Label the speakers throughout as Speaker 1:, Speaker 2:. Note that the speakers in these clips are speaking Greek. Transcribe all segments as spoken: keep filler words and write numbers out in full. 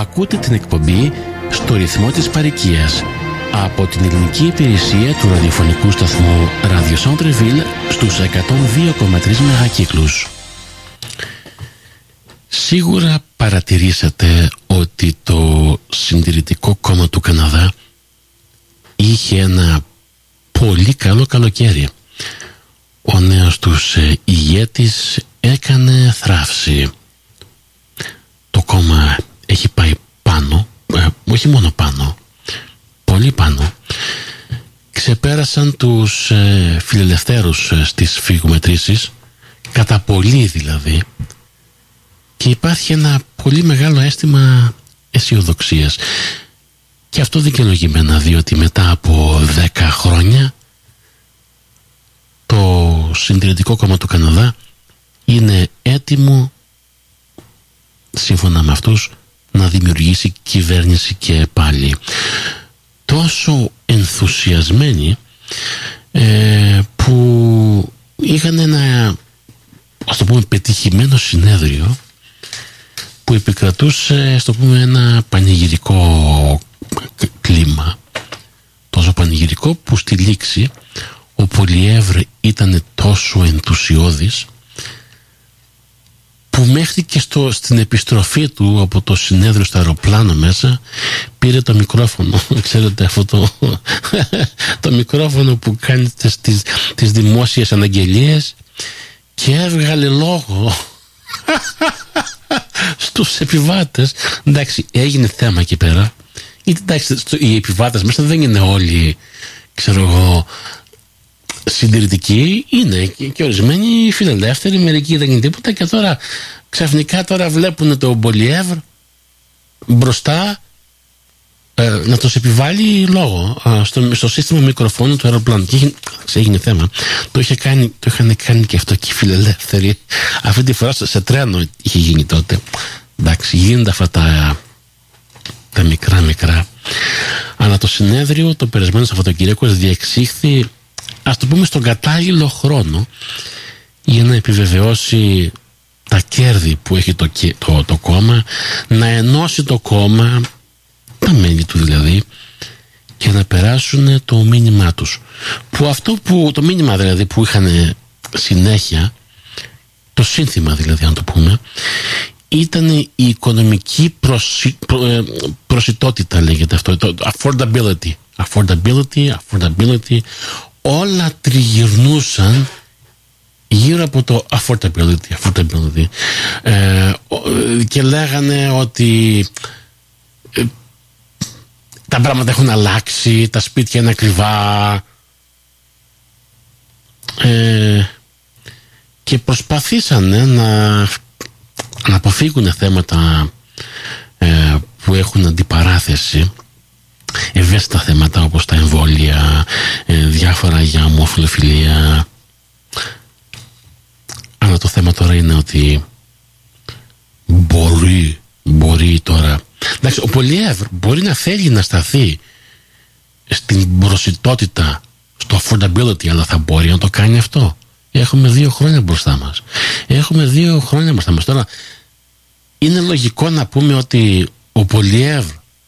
Speaker 1: Ακούτε την εκπομπή «Στο ρυθμό της παροικίας» από την ελληνική υπηρεσία του ραδιοφωνικού σταθμού Radio Centre-Ville στους εκατόν δύο κόμμα τρία μεγακύκλους. Σίγουρα παρατηρήσατε ότι το Συντηρητικό Κόμμα του Καναδά είχε ένα πολύ καλό καλοκαίρι. Ο νέος τους ηγέτης έκανε θράψη. Το κόμμα έχει πάει πάνω, ε, όχι μόνο πάνω, πολύ πάνω. Ξεπέρασαν τους ε, φιλελευθέρους ε, στις φυγομετρήσεις, κατά πολύ δηλαδή, και υπάρχει ένα πολύ μεγάλο αίσθημα αισιοδοξίας. Και αυτό δικαιολογημένα, διότι μετά από δέκα χρόνια το Συντηρητικό Κόμμα του Καναδά είναι έτοιμο, σύμφωνα με αυτούς, να δημιουργήσει κυβέρνηση και πάλι. Τόσο ενθουσιασμένοι ε, που είχαν ένα, ας το πούμε, πετυχημένο συνέδριο που επικρατούσε, ας το πούμε, ένα πανηγυρικό κλίμα. Τόσο πανηγυρικό που στη λήξη ο Πολιεύρ ήταν τόσο ενθουσιώδης που μέχρι και στο, στην επιστροφή του από το συνέδριο στο αεροπλάνο μέσα πήρε το μικρόφωνο. Ξέρετε αυτό το, το μικρόφωνο που κάνετε στις, τις δημόσιες αναγγελίες, και έβγαλε λόγο στους επιβάτες. Εντάξει, έγινε θέμα εκεί πέρα. Εντάξει, οι επιβάτες μέσα δεν είναι όλοι, ξέρω εγώ, συντηρητικοί, είναι και, και ορισμένοι φιλελεύθεροι, μερικοί δεν είναι τίποτα, και τώρα ξαφνικά τώρα βλέπουν τον Πολιεύρ μπροστά ε, να τους επιβάλλει λόγο ε, στο, στο σύστημα μικροφώνου του αεροπλάνου. Και έγινε, έγινε θέμα. Το, είχε κάνει, το είχαν κάνει και αυτό και οι φιλελεύθεροι. Αυτή τη φορά σε τρένο είχε γίνει τότε. Εντάξει, γίνονται αυτά τα, τα μικρά μικρά. Αλλά το συνέδριο το περασμένο Σαββατοκύριακο διεξήχθη, ας το πούμε, στον κατάλληλο χρόνο για να επιβεβαιώσει τα κέρδη που έχει το, το, το κόμμα, να ενώσει το κόμμα, τα μέλη του δηλαδή, και να περάσουν το μήνυμά τους. Που αυτό που, το μήνυμα δηλαδή που είχαν συνέχεια, το σύνθημα δηλαδή, αν το πούμε, ήταν η οικονομική προσι, προ, προσιτότητα, λέγεται αυτό, το affordability. Affordability, affordability. Όλα τριγυρνούσαν γύρω από το affordability, affordability. Ε, και λέγανε ότι ε, τα πράγματα έχουν αλλάξει, τα σπίτια είναι ακριβά, ε, και προσπαθήσανε να, να αποφύγουν θέματα ε, που έχουν αντιπαράθεση, ευαίσθητα θέματα όπως τα εμβόλια, ε, διάφορα για ομοφυλοφιλία. Αλλά το θέμα τώρα είναι ότι μπορεί, μπορεί τώρα, εντάξει, ο Πολιεύρ μπορεί να θέλει να σταθεί στην προσιτότητα, στο affordability, αλλά θα μπορεί να το κάνει αυτό? Έχουμε δύο χρόνια μπροστά μας. Έχουμε δύο χρόνια μπροστά μας. Τώρα είναι λογικό να πούμε ότι ο Πολιεύρ,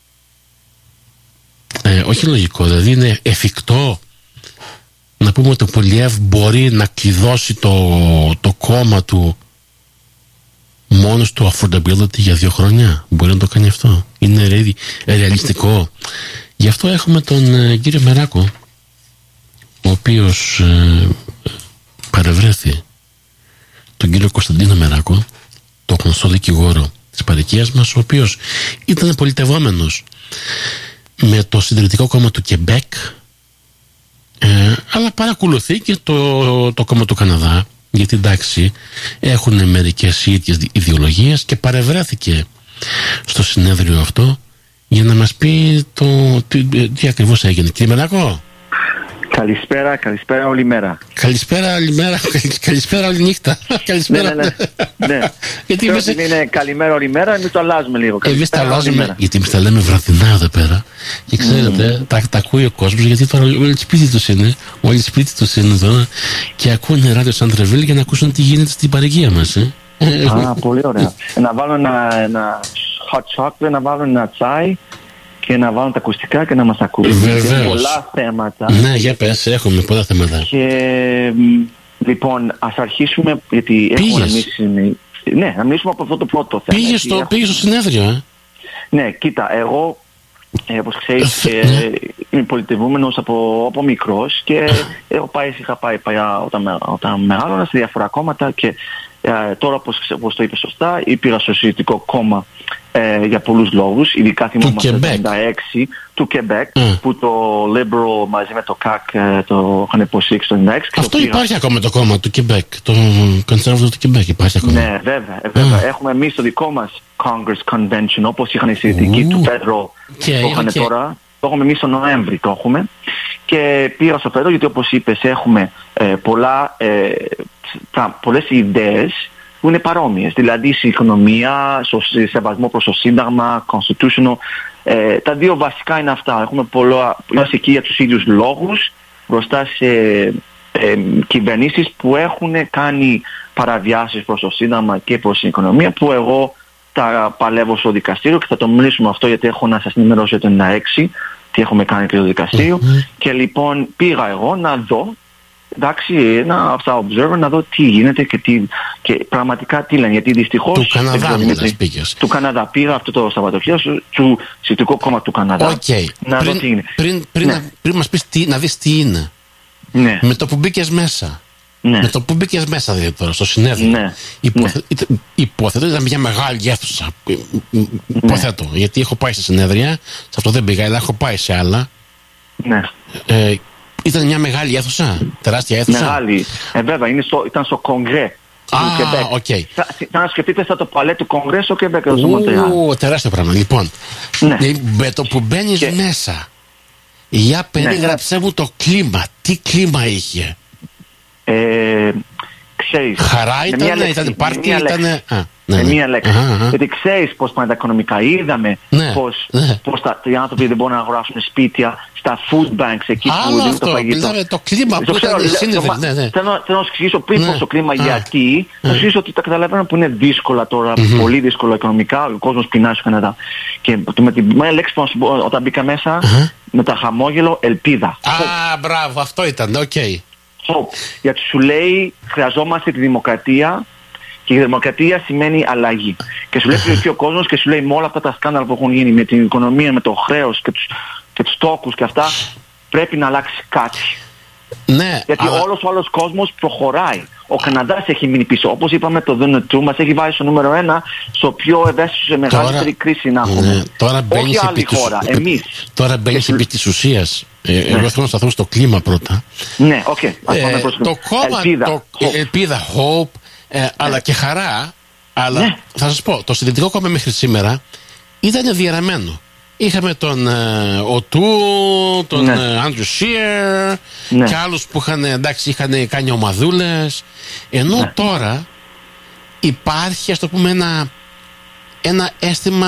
Speaker 1: ε, όχι λογικό, δηλαδή είναι εφικτό να πούμε ότι ο Πολιεύρ μπορεί να κλειδώσει το, το κόμμα του μόνος του affordability για δύο χρόνια? Μπορεί να το κάνει αυτό? Είναι ρε, ρεαλιστικό? Γι' αυτό έχουμε τον ε, κύριο Μεράκο, ο οποίος ε, παρευρέθη, τον κύριο Κωνσταντίνο Μεράκο, το γνωστό δικηγόρο της παροικίας μας, ο οποίος ήταν πολιτευόμενος με το Συντηρητικό Κόμμα του Κεμπέκ, ε, αλλά παρακολουθεί και το, το Κόμμα του Καναδά, γιατί εντάξει έχουν μερικές ίδιες ιδεολογίες, και παρευρέθηκε στο συνέδριο αυτό για να μας πει το, τι, τι ακριβώς έγινε. Κύριε Μεράκο,
Speaker 2: καλησπέρα, καλησπέρα όλη μέρα.
Speaker 1: Καλησπέρα όλη μέρα, καλησπέρα όλη νύχτα. Καλησπέρα.
Speaker 2: Ναι, ναι, ναι. ναι.
Speaker 1: Γιατί
Speaker 2: εμείς... είναι καλημέρα όλη μέρα, εμείς το αλλάζουμε λίγο.
Speaker 1: Εμείς τα αλλάζουμε, γιατί εμείς τα λέμε βραδινά εδώ πέρα. Και ξέρετε, mm. τα, τα ακούει ο κόσμος, γιατί τώρα όλοι σπίτι τους είναι, όλοι σπίτι τους είναι τώρα, και ακούνε Radio Centre-Ville για να ακούσουν τι γίνεται στην παροικία μας. Ε.
Speaker 2: Α, πολύ ωραία. Να βάλω ένα, ένα hot chocolate, να βάλω ένα τσάι και να βάλω τα ακουστικά και να μας ακούσει.
Speaker 1: Βεβαίως.
Speaker 2: Πολλά θέματα.
Speaker 1: Ναι, για πες, έχουμε πολλά θέματα.
Speaker 2: Και λοιπόν, ας αρχίσουμε, γιατί έχουμε να μιλήσουμε. Ναι, να μιλήσουμε από αυτό το πρώτο θέμα.
Speaker 1: Πήγες στο,
Speaker 2: έχουμε...
Speaker 1: πήγες στο συνέδριο, ε?
Speaker 2: Ναι, κοίτα, εγώ, ε, όπως ξέρεις, ε,
Speaker 1: ναι.
Speaker 2: είμαι πολιτευούμενος από, από μικρός και έχω πάει, είχα πάει, πάει όταν, όταν μεγάλωνα σε διάφορα κόμματα και ε, τώρα, όπως, όπως το είπε σωστά, πήγα στο Συντηρητικό Κόμμα ε, για πολλούς λόγους, ειδικά θυμόμαστε το εβδομήντα έξι του Κεμπέκ, mm. που το Liberal μαζί με το ΚΑΚ ε, το είχαν υποστηρίξει το εβδομήντα έξι.
Speaker 1: Αυτό
Speaker 2: το
Speaker 1: υπάρχει ακόμα το κόμμα του Κεμπέκ, το Conservative του Κεμπέκ υπάρχει ακόμα.
Speaker 2: Ναι, βέβαια, βέβαια. Mm. Έχουμε εμείς το δικό μας Congress Convention, όπως είχαν οι συντηρητικοί mm. του Federal, okay, το είχαν okay. τώρα. Το έχουμε εμείς τον Νοέμβρη, το έχουμε. Και πήγα στο Federal γιατί, όπως είπες, έχουμε ε, πολλά, ε, πολλές ιδέες που είναι παρόμοιες. Δηλαδή, η οικονομία, σεβασμό προς το Σύνταγμα, constitutional. Ε, τα δύο βασικά είναι αυτά. Έχουμε πολλά, είμαστε εκεί για τους ίδιους λόγους μπροστά σε ε, κυβερνήσεις που έχουν κάνει παραβιάσεις προς το Σύνταγμα και προς την οικονομία, που εγώ τα παλεύω στο δικαστήριο και θα το μιλήσουμε αυτό, γιατί έχω να σας ενημερώσω για το ενενήντα έξι τι έχουμε κάνει και στο δικαστήριο. Mm-hmm. Και λοιπόν πήγα εγώ να δω, εντάξει, ένα από τα observer, να δω τι γίνεται και, τι, και πραγματικά τι λένε. Γιατί δυστυχώς.
Speaker 1: Του Καναδά μιλάς, πήγες.
Speaker 2: Του Καναδά. Πήγα αυτό το Σαββατοκύριακο του Συντηρητικού Κόμμα του Καναδά.
Speaker 1: Okay.
Speaker 2: Να
Speaker 1: πριν,
Speaker 2: δω τι είναι.
Speaker 1: Πριν, πριν, ναι. πριν μας πεις τι, να δεις τι είναι.
Speaker 2: Ναι.
Speaker 1: Με το που μπήκες μέσα.
Speaker 2: Ναι.
Speaker 1: Με το που μπήκες μέσα δηλαδή τώρα στο συνέδριο.
Speaker 2: Ναι.
Speaker 1: Υποθε... ναι. Υποθέτω ήταν μια μεγάλη αίθουσα. Υποθέτω. Ναι. Γιατί έχω πάει σε συνέδρια. Σε αυτό δεν πήγα, αλλά έχω πάει σε άλλα.
Speaker 2: Ναι.
Speaker 1: Ε, ήταν μια μεγάλη αίθουσα. Τεράστια αίθουσα.
Speaker 2: Μεγάλη. Ε, βέβαια, είναι στο, ήταν στο Κογκρέ.
Speaker 1: Α, οκ. Okay.
Speaker 2: Θα, θα να σκεφτείτε στα το παλέ του Κογκρέ στο Κεμπέκ. Ου,
Speaker 1: τεράστιο πράγμα. Λοιπόν,
Speaker 2: ναι.
Speaker 1: με το που μπαίνεις και... μέσα, για περίγραψέ ναι. μου το κλίμα. Τι κλίμα είχε?
Speaker 2: Ε, ξέρεις,
Speaker 1: χαρά ήταν, ήταν πάρτι, ήταν.
Speaker 2: Με μία λέξη. Γιατί ξέρεις πώς πάνε τα οικονομικά. Είδαμε
Speaker 1: ναι,
Speaker 2: πώς,
Speaker 1: ναι.
Speaker 2: πώς τα, οι άνθρωποι δεν μπορούν να αγοράσουν σπίτια στα food banks εκεί που δίνουν το φαγητό.
Speaker 1: Άλλο το κλίμα που ήταν σύνδεδροι. Ναι, ναι.
Speaker 2: Θέλω να σου εξηγήσω πριν
Speaker 1: ναι.
Speaker 2: πως το κλίμα
Speaker 1: Α,
Speaker 2: γιατί. Θα σου εξηγήσω ότι τα καταλαβαίνω που είναι δύσκολα τώρα,
Speaker 1: mm-hmm.
Speaker 2: πολύ δύσκολο οικονομικά. Ο κόσμος πεινάει στο Καναδά. Και με την μία λέξη που όταν μπήκα μέσα, uh-huh. με τα χαμόγελο, ελπίδα.
Speaker 1: Α, μπράβο, αυτό ήταν, οκ.
Speaker 2: Γιατί σου λέει χρειαζόμαστε τη δημοκρατία. Και η δημοκρατία σημαίνει αλλαγή. Και σου λέει και ο κόσμος και σου λέει με όλα αυτά τα σκάνδαλα που έχουν γίνει με την οικονομία, με το χρέος και τους, και τους τόκους και αυτά, πρέπει να αλλάξει κάτι.
Speaker 1: Ναι,
Speaker 2: γιατί αλλά... όλος ο άλλος κόσμος προχωράει. Ο Καναδάς έχει μείνει πίσω. Όπως είπαμε, το Donald Trump μας έχει βάλει στο νούμερο ένα, στο πιο ευαίσθητο, σε μεγαλύτερη κρίση να έχουμε.
Speaker 1: Ναι, τώρα
Speaker 2: όχι άλλη χώρα,
Speaker 1: τους...
Speaker 2: εμείς.
Speaker 1: Τώρα μπαίνεις επί της ουσίας. Ε, ναι. Εγώ θέλω να σταθώ στο κλίμα πρώτα.
Speaker 2: Ναι, οκ. Okay.
Speaker 1: Ε, το κόμμα, ελπίδα, το, hope. ελπίδα, hope, ε, ναι. αλλά και χαρά. Αλλά ναι. θα σας πω, το Συντηρητικό Κόμμα μέχρι σήμερα ήταν διαιρεμένο. Είχαμε τον ε, Οτού, τον Άντριου Σίερ
Speaker 2: ναι.
Speaker 1: και άλλους που είχαν, εντάξει, είχαν κάνει ομαδούλες. Ενώ ναι. τώρα υπάρχει, ας το πούμε, ένα, ένα αίσθημα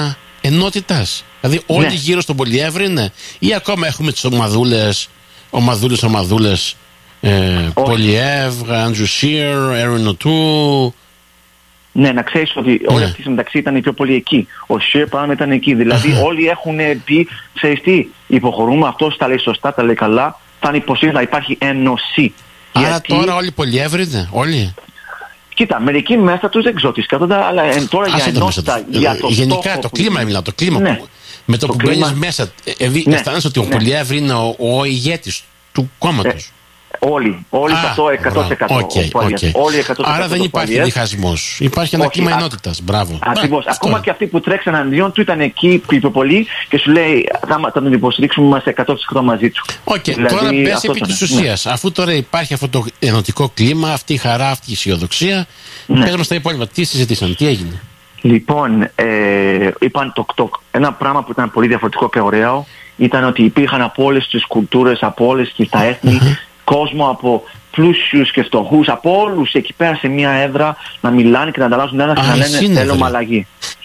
Speaker 1: ενότητας. Δηλαδή όλοι ναι. γύρω στον Πολυεύρη είναι, ή ακόμα έχουμε τις ομαδούλες, ομαδούλες, ομαδούλες, ε, Πολυεύρ, Άντριου Σίερ, Έριν Οτού.
Speaker 2: Ναι, να ξέρεις ότι
Speaker 1: ναι.
Speaker 2: όλοι αυτοί μεταξύ ήταν πιο πολύ εκεί. Ο Σιρ πάμε ήταν εκεί. Δηλαδή όλοι έχουν πει, ξέρεις τι, υποχωρούμε, αυτός τα λέει σωστά, τα λέει καλά, θα είναι υποστήριξη, θα υπάρχει ένωση.
Speaker 1: Άρα γιατί... τώρα όλοι πολυεύρυνε, όλοι.
Speaker 2: Κοίτα, μερικοί μέσα τους δεν ξέρω τι σκέφτονται, αλλά ε, τώρα για ενότητα, για το
Speaker 1: γενικά
Speaker 2: στόχο
Speaker 1: το κλίμα μιλάω, το κλίμα
Speaker 2: ναι.
Speaker 1: που, με το, το που κλίμα... μπαίνεις μέσα, ε, ναι. αισθάνεσαι ότι ο ναι. πολυεύρη είναι ο, ο ηγέτης του κόμματος. Ε,
Speaker 2: Όλοι, όλοι σε αυτό εκατό τοις εκατό.
Speaker 1: Okay, okay.
Speaker 2: Όλοι εκατό τοις εκατό.
Speaker 1: Άρα δεν υπάρχει διχασμός. Υπάρχει ένα κλίμα ενότητας. Μπράβο.
Speaker 2: Ακριβώς. Ακόμα και αυτοί που τρέξαν αντίον του ήταν εκεί πιο πολύ και σου λέει θα, θα τον υποστηρίξουμε, είμαστε εκατό τοις εκατό μαζί του.
Speaker 1: Οκ, okay. δηλαδή, τώρα πες επί της ουσίας. Ναι. Αφού τώρα υπάρχει αυτό το ενωτικό κλίμα, αυτή η χαρά, αυτή η αισιοδοξία, ναι. πες μας τα υπόλοιπα. Τι συζητήσαν, τι έγινε?
Speaker 2: Λοιπόν, ε, είπαν το, το, ένα πράγμα που ήταν πολύ διαφορετικό και ωραίο ήταν ότι υπήρχαν από όλες τις κουλτούρες, από όλες και τα έθνη. Κόσμο από πλούσιους και φτωχούς, από όλους εκεί πέρα σε μια έδρα να μιλάνε και να ανταλλάσσουν ένα και να λένε θέλουμε αλλαγή.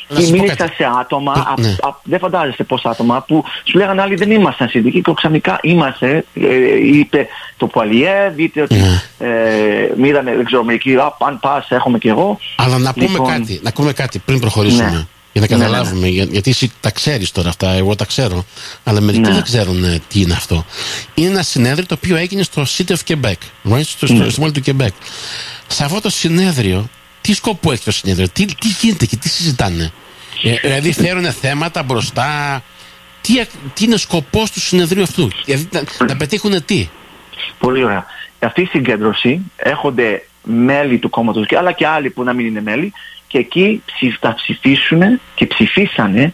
Speaker 2: ή μίλησα σε άτομα, α, ναι. α, δεν φαντάζεσαι πόσα άτομα, που σου λέγανε άλλοι δεν ήμασταν συνδικοί και ξαφνικά είμαστε, ε, είτε το Πουαλιέβ, είτε ότι ναι. ε, μοίρανε, δεν ξέρω, μερικοί, αν πας έχουμε κι εγώ.
Speaker 1: Αλλά να πούμε, λοιπόν, κάτι, να πούμε κάτι πριν προχωρήσουμε. Ναι. Για να καταλάβουμε, ναι, ναι. Για, γιατί εσύ τα ξέρεις τώρα αυτά, εγώ τα ξέρω, αλλά μερικοί ναι. δεν ξέρουν ε, τι είναι αυτό. Είναι ένα συνέδριο το οποίο έγινε στο City of Quebec, right? στο, ναι. στο πόλη του Quebec. Σε αυτό το συνέδριο, τι σκοπό έχει το συνέδριο, τι, τι γίνεται και τι συζητάνε? Ε, δηλαδή φέρουν θέματα μπροστά, τι, τι είναι σκοπός του συνεδρίου αυτού, δηλαδή να, να πετύχουν τι?
Speaker 2: Πολύ ωραία. Αυτή η συγκέντρωση έχονται μέλη του κόμματος, αλλά και άλλοι που να μην είναι μέλη, και εκεί θα ψηφίσουν και ψηφίσανε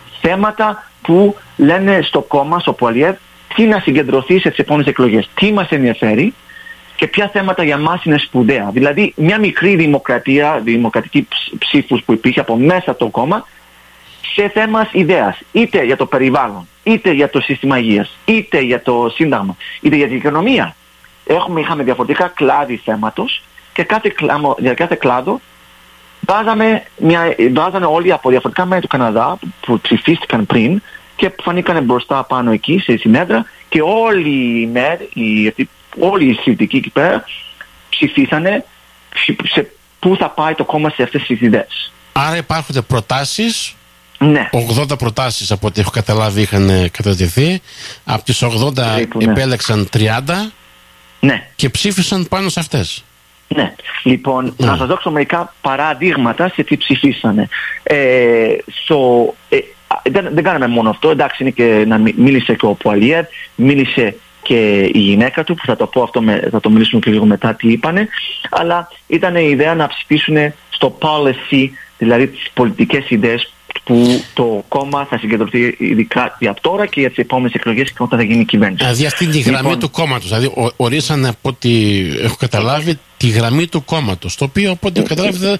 Speaker 2: θέματα που λένε στο κόμμα, στο Πουαλιέβ, τι να συγκεντρωθεί σε τις επόμενες εκλογές, τι μας ενδιαφέρει και ποια θέματα για μας είναι σπουδαία. Δηλαδή μια μικρή δημοκρατία, δημοκρατική ψήφους που υπήρχε από μέσα από το κόμμα σε θέμα ιδέας, είτε για το περιβάλλον, είτε για το σύστημα υγείας, είτε για το σύνταγμα, είτε για την οικονομία. Έχουμε, είχαμε διαφορετικά κλάδι θέματος και κάθε κλάδο, για κάθε κλάδο βάζαμε μια, βάζανε όλοι από διαφορετικά μέρη του Καναδά που ψηφίστηκαν πριν και φανήκανε μπροστά πάνω εκεί σε συνέδρα και όλοι οι μέρη, οι, όλοι οι συντικοί εκεί πέρα ψηφίσανε σε πού θα πάει το κόμμα σε αυτές τις ιδέες.
Speaker 1: Άρα υπάρχουν προτάσεις,
Speaker 2: ναι.
Speaker 1: ογδόντα προτάσεις από ό,τι έχω καταλάβει είχαν κατατεθεί, από τις ογδόντα περίπου, επέλεξαν ναι. τριάντα
Speaker 2: ναι.
Speaker 1: και ψήφισαν πάνω σε αυτές.
Speaker 2: Ναι, λοιπόν, ναι. να σας δώσω μερικά παραδείγματα σε τι ψηφίσανε. Ε, so, ε, δεν, δεν κάναμε μόνο αυτό, εντάξει, είναι και να μίλησε και ο Πουαλιέβ, μίλησε και η γυναίκα του, που θα το πω αυτό, με, θα το μιλήσουμε και λίγο μετά τι είπανε, αλλά ήταν η ιδέα να ψηφίσουν στο policy, δηλαδή τις πολιτικές ιδέες που το κόμμα θα συγκεντρωθεί ειδικά για τώρα και για τις επόμενες εκλογές και όταν θα γίνει η κυβέρνηση.
Speaker 1: Δηλαδή αυτή είναι η γραμμή λοιπόν, του κόμματος. Δηλαδή ο, ορίσανε από ό,τι έχω καταλάβει τη γραμμή του κόμματος. Το οποίο από ό,τι έχω καταλάβει δεν,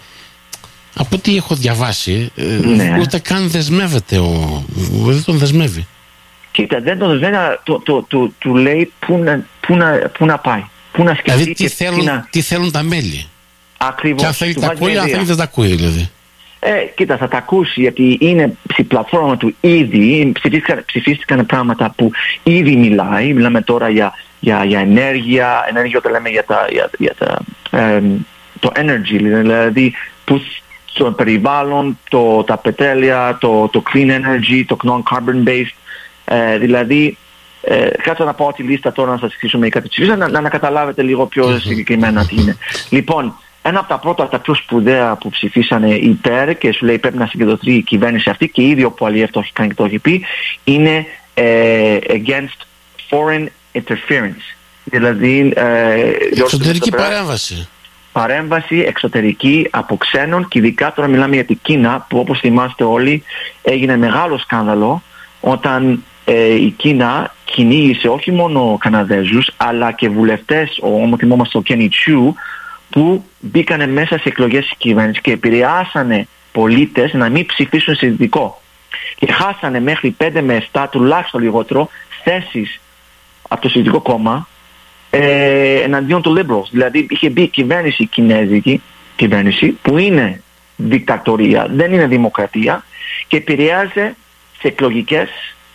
Speaker 1: από ό,τι έχω διαβάσει ναι. ούτε καν δεσμεύεται ο, δεν τον δεσμεύει.
Speaker 2: Κοίτα, δεν τον δεσμεύει, το, το, το, του λέει πού να, πού να, πού να πάει. Πού να σκεφτεί
Speaker 1: δηλαδή τι θέλουν, να... τι θέλουν τα μέλη.
Speaker 2: Ακριβώς.
Speaker 1: Και αν θέλει τα ακούει, αν θέλει δεν τα ακούει δηλαδή.
Speaker 2: Ε, κοίτα, θα τα ακούσει γιατί είναι στην πλατφόρμα του ήδη, ψηφίστηκαν, ψηφίστηκαν πράγματα που ήδη μιλάει. Μιλάμε τώρα για, για, για ενέργεια, ενέργεια όταν λέμε για, τα, για, για τα, ε, το energy, δηλαδή που στο περιβάλλον, το, τα πετρέλαια, το, το clean energy, το non-carbon based, ε, δηλαδή ε, κάτω να πάω τη λίστα τώρα να σας εξηγήσω μερικά τι ψηφίσαν, να, να, να καταλάβετε λίγο πιο συγκεκριμένα τι είναι. Λοιπόν, ένα από τα πρώτα, τα πιο σπουδαία που ψηφίσανε υπέρ και σου λέει πρέπει να συγκεντρωθεί η κυβέρνηση αυτή και ήδη ο Πουαλιέβ το έχει κάνει και το έχει πει, είναι ε, against foreign interference. Δηλαδή ε,
Speaker 1: εξωτερική παρέμβαση.
Speaker 2: Παρέμβαση εξωτερική από ξένων και ειδικά τώρα μιλάμε για την Κίνα που όπως θυμάστε όλοι έγινε μεγάλο σκάνδαλο όταν ε, η Κίνα κυνήγησε όχι μόνο Καναδέζους αλλά και βουλευτές, όμως θυμόμαστε ο Κένι Τσιου, που μπήκανε μέσα σε εκλογές της κυβέρνησης και επηρεάσανε πολίτες να μην ψηφίσουν συντηρητικό. Και χάσανε μέχρι πέντε με επτά τουλάχιστον λιγότερο θέσεις από το συντηρητικό κόμμα ε, εναντίον του Liberals. Δηλαδή είχε μπει η κυβέρνηση η κινέζικη κυβέρνηση που είναι δικτατορία, δεν είναι δημοκρατία και επηρεάζει σε εκλογικές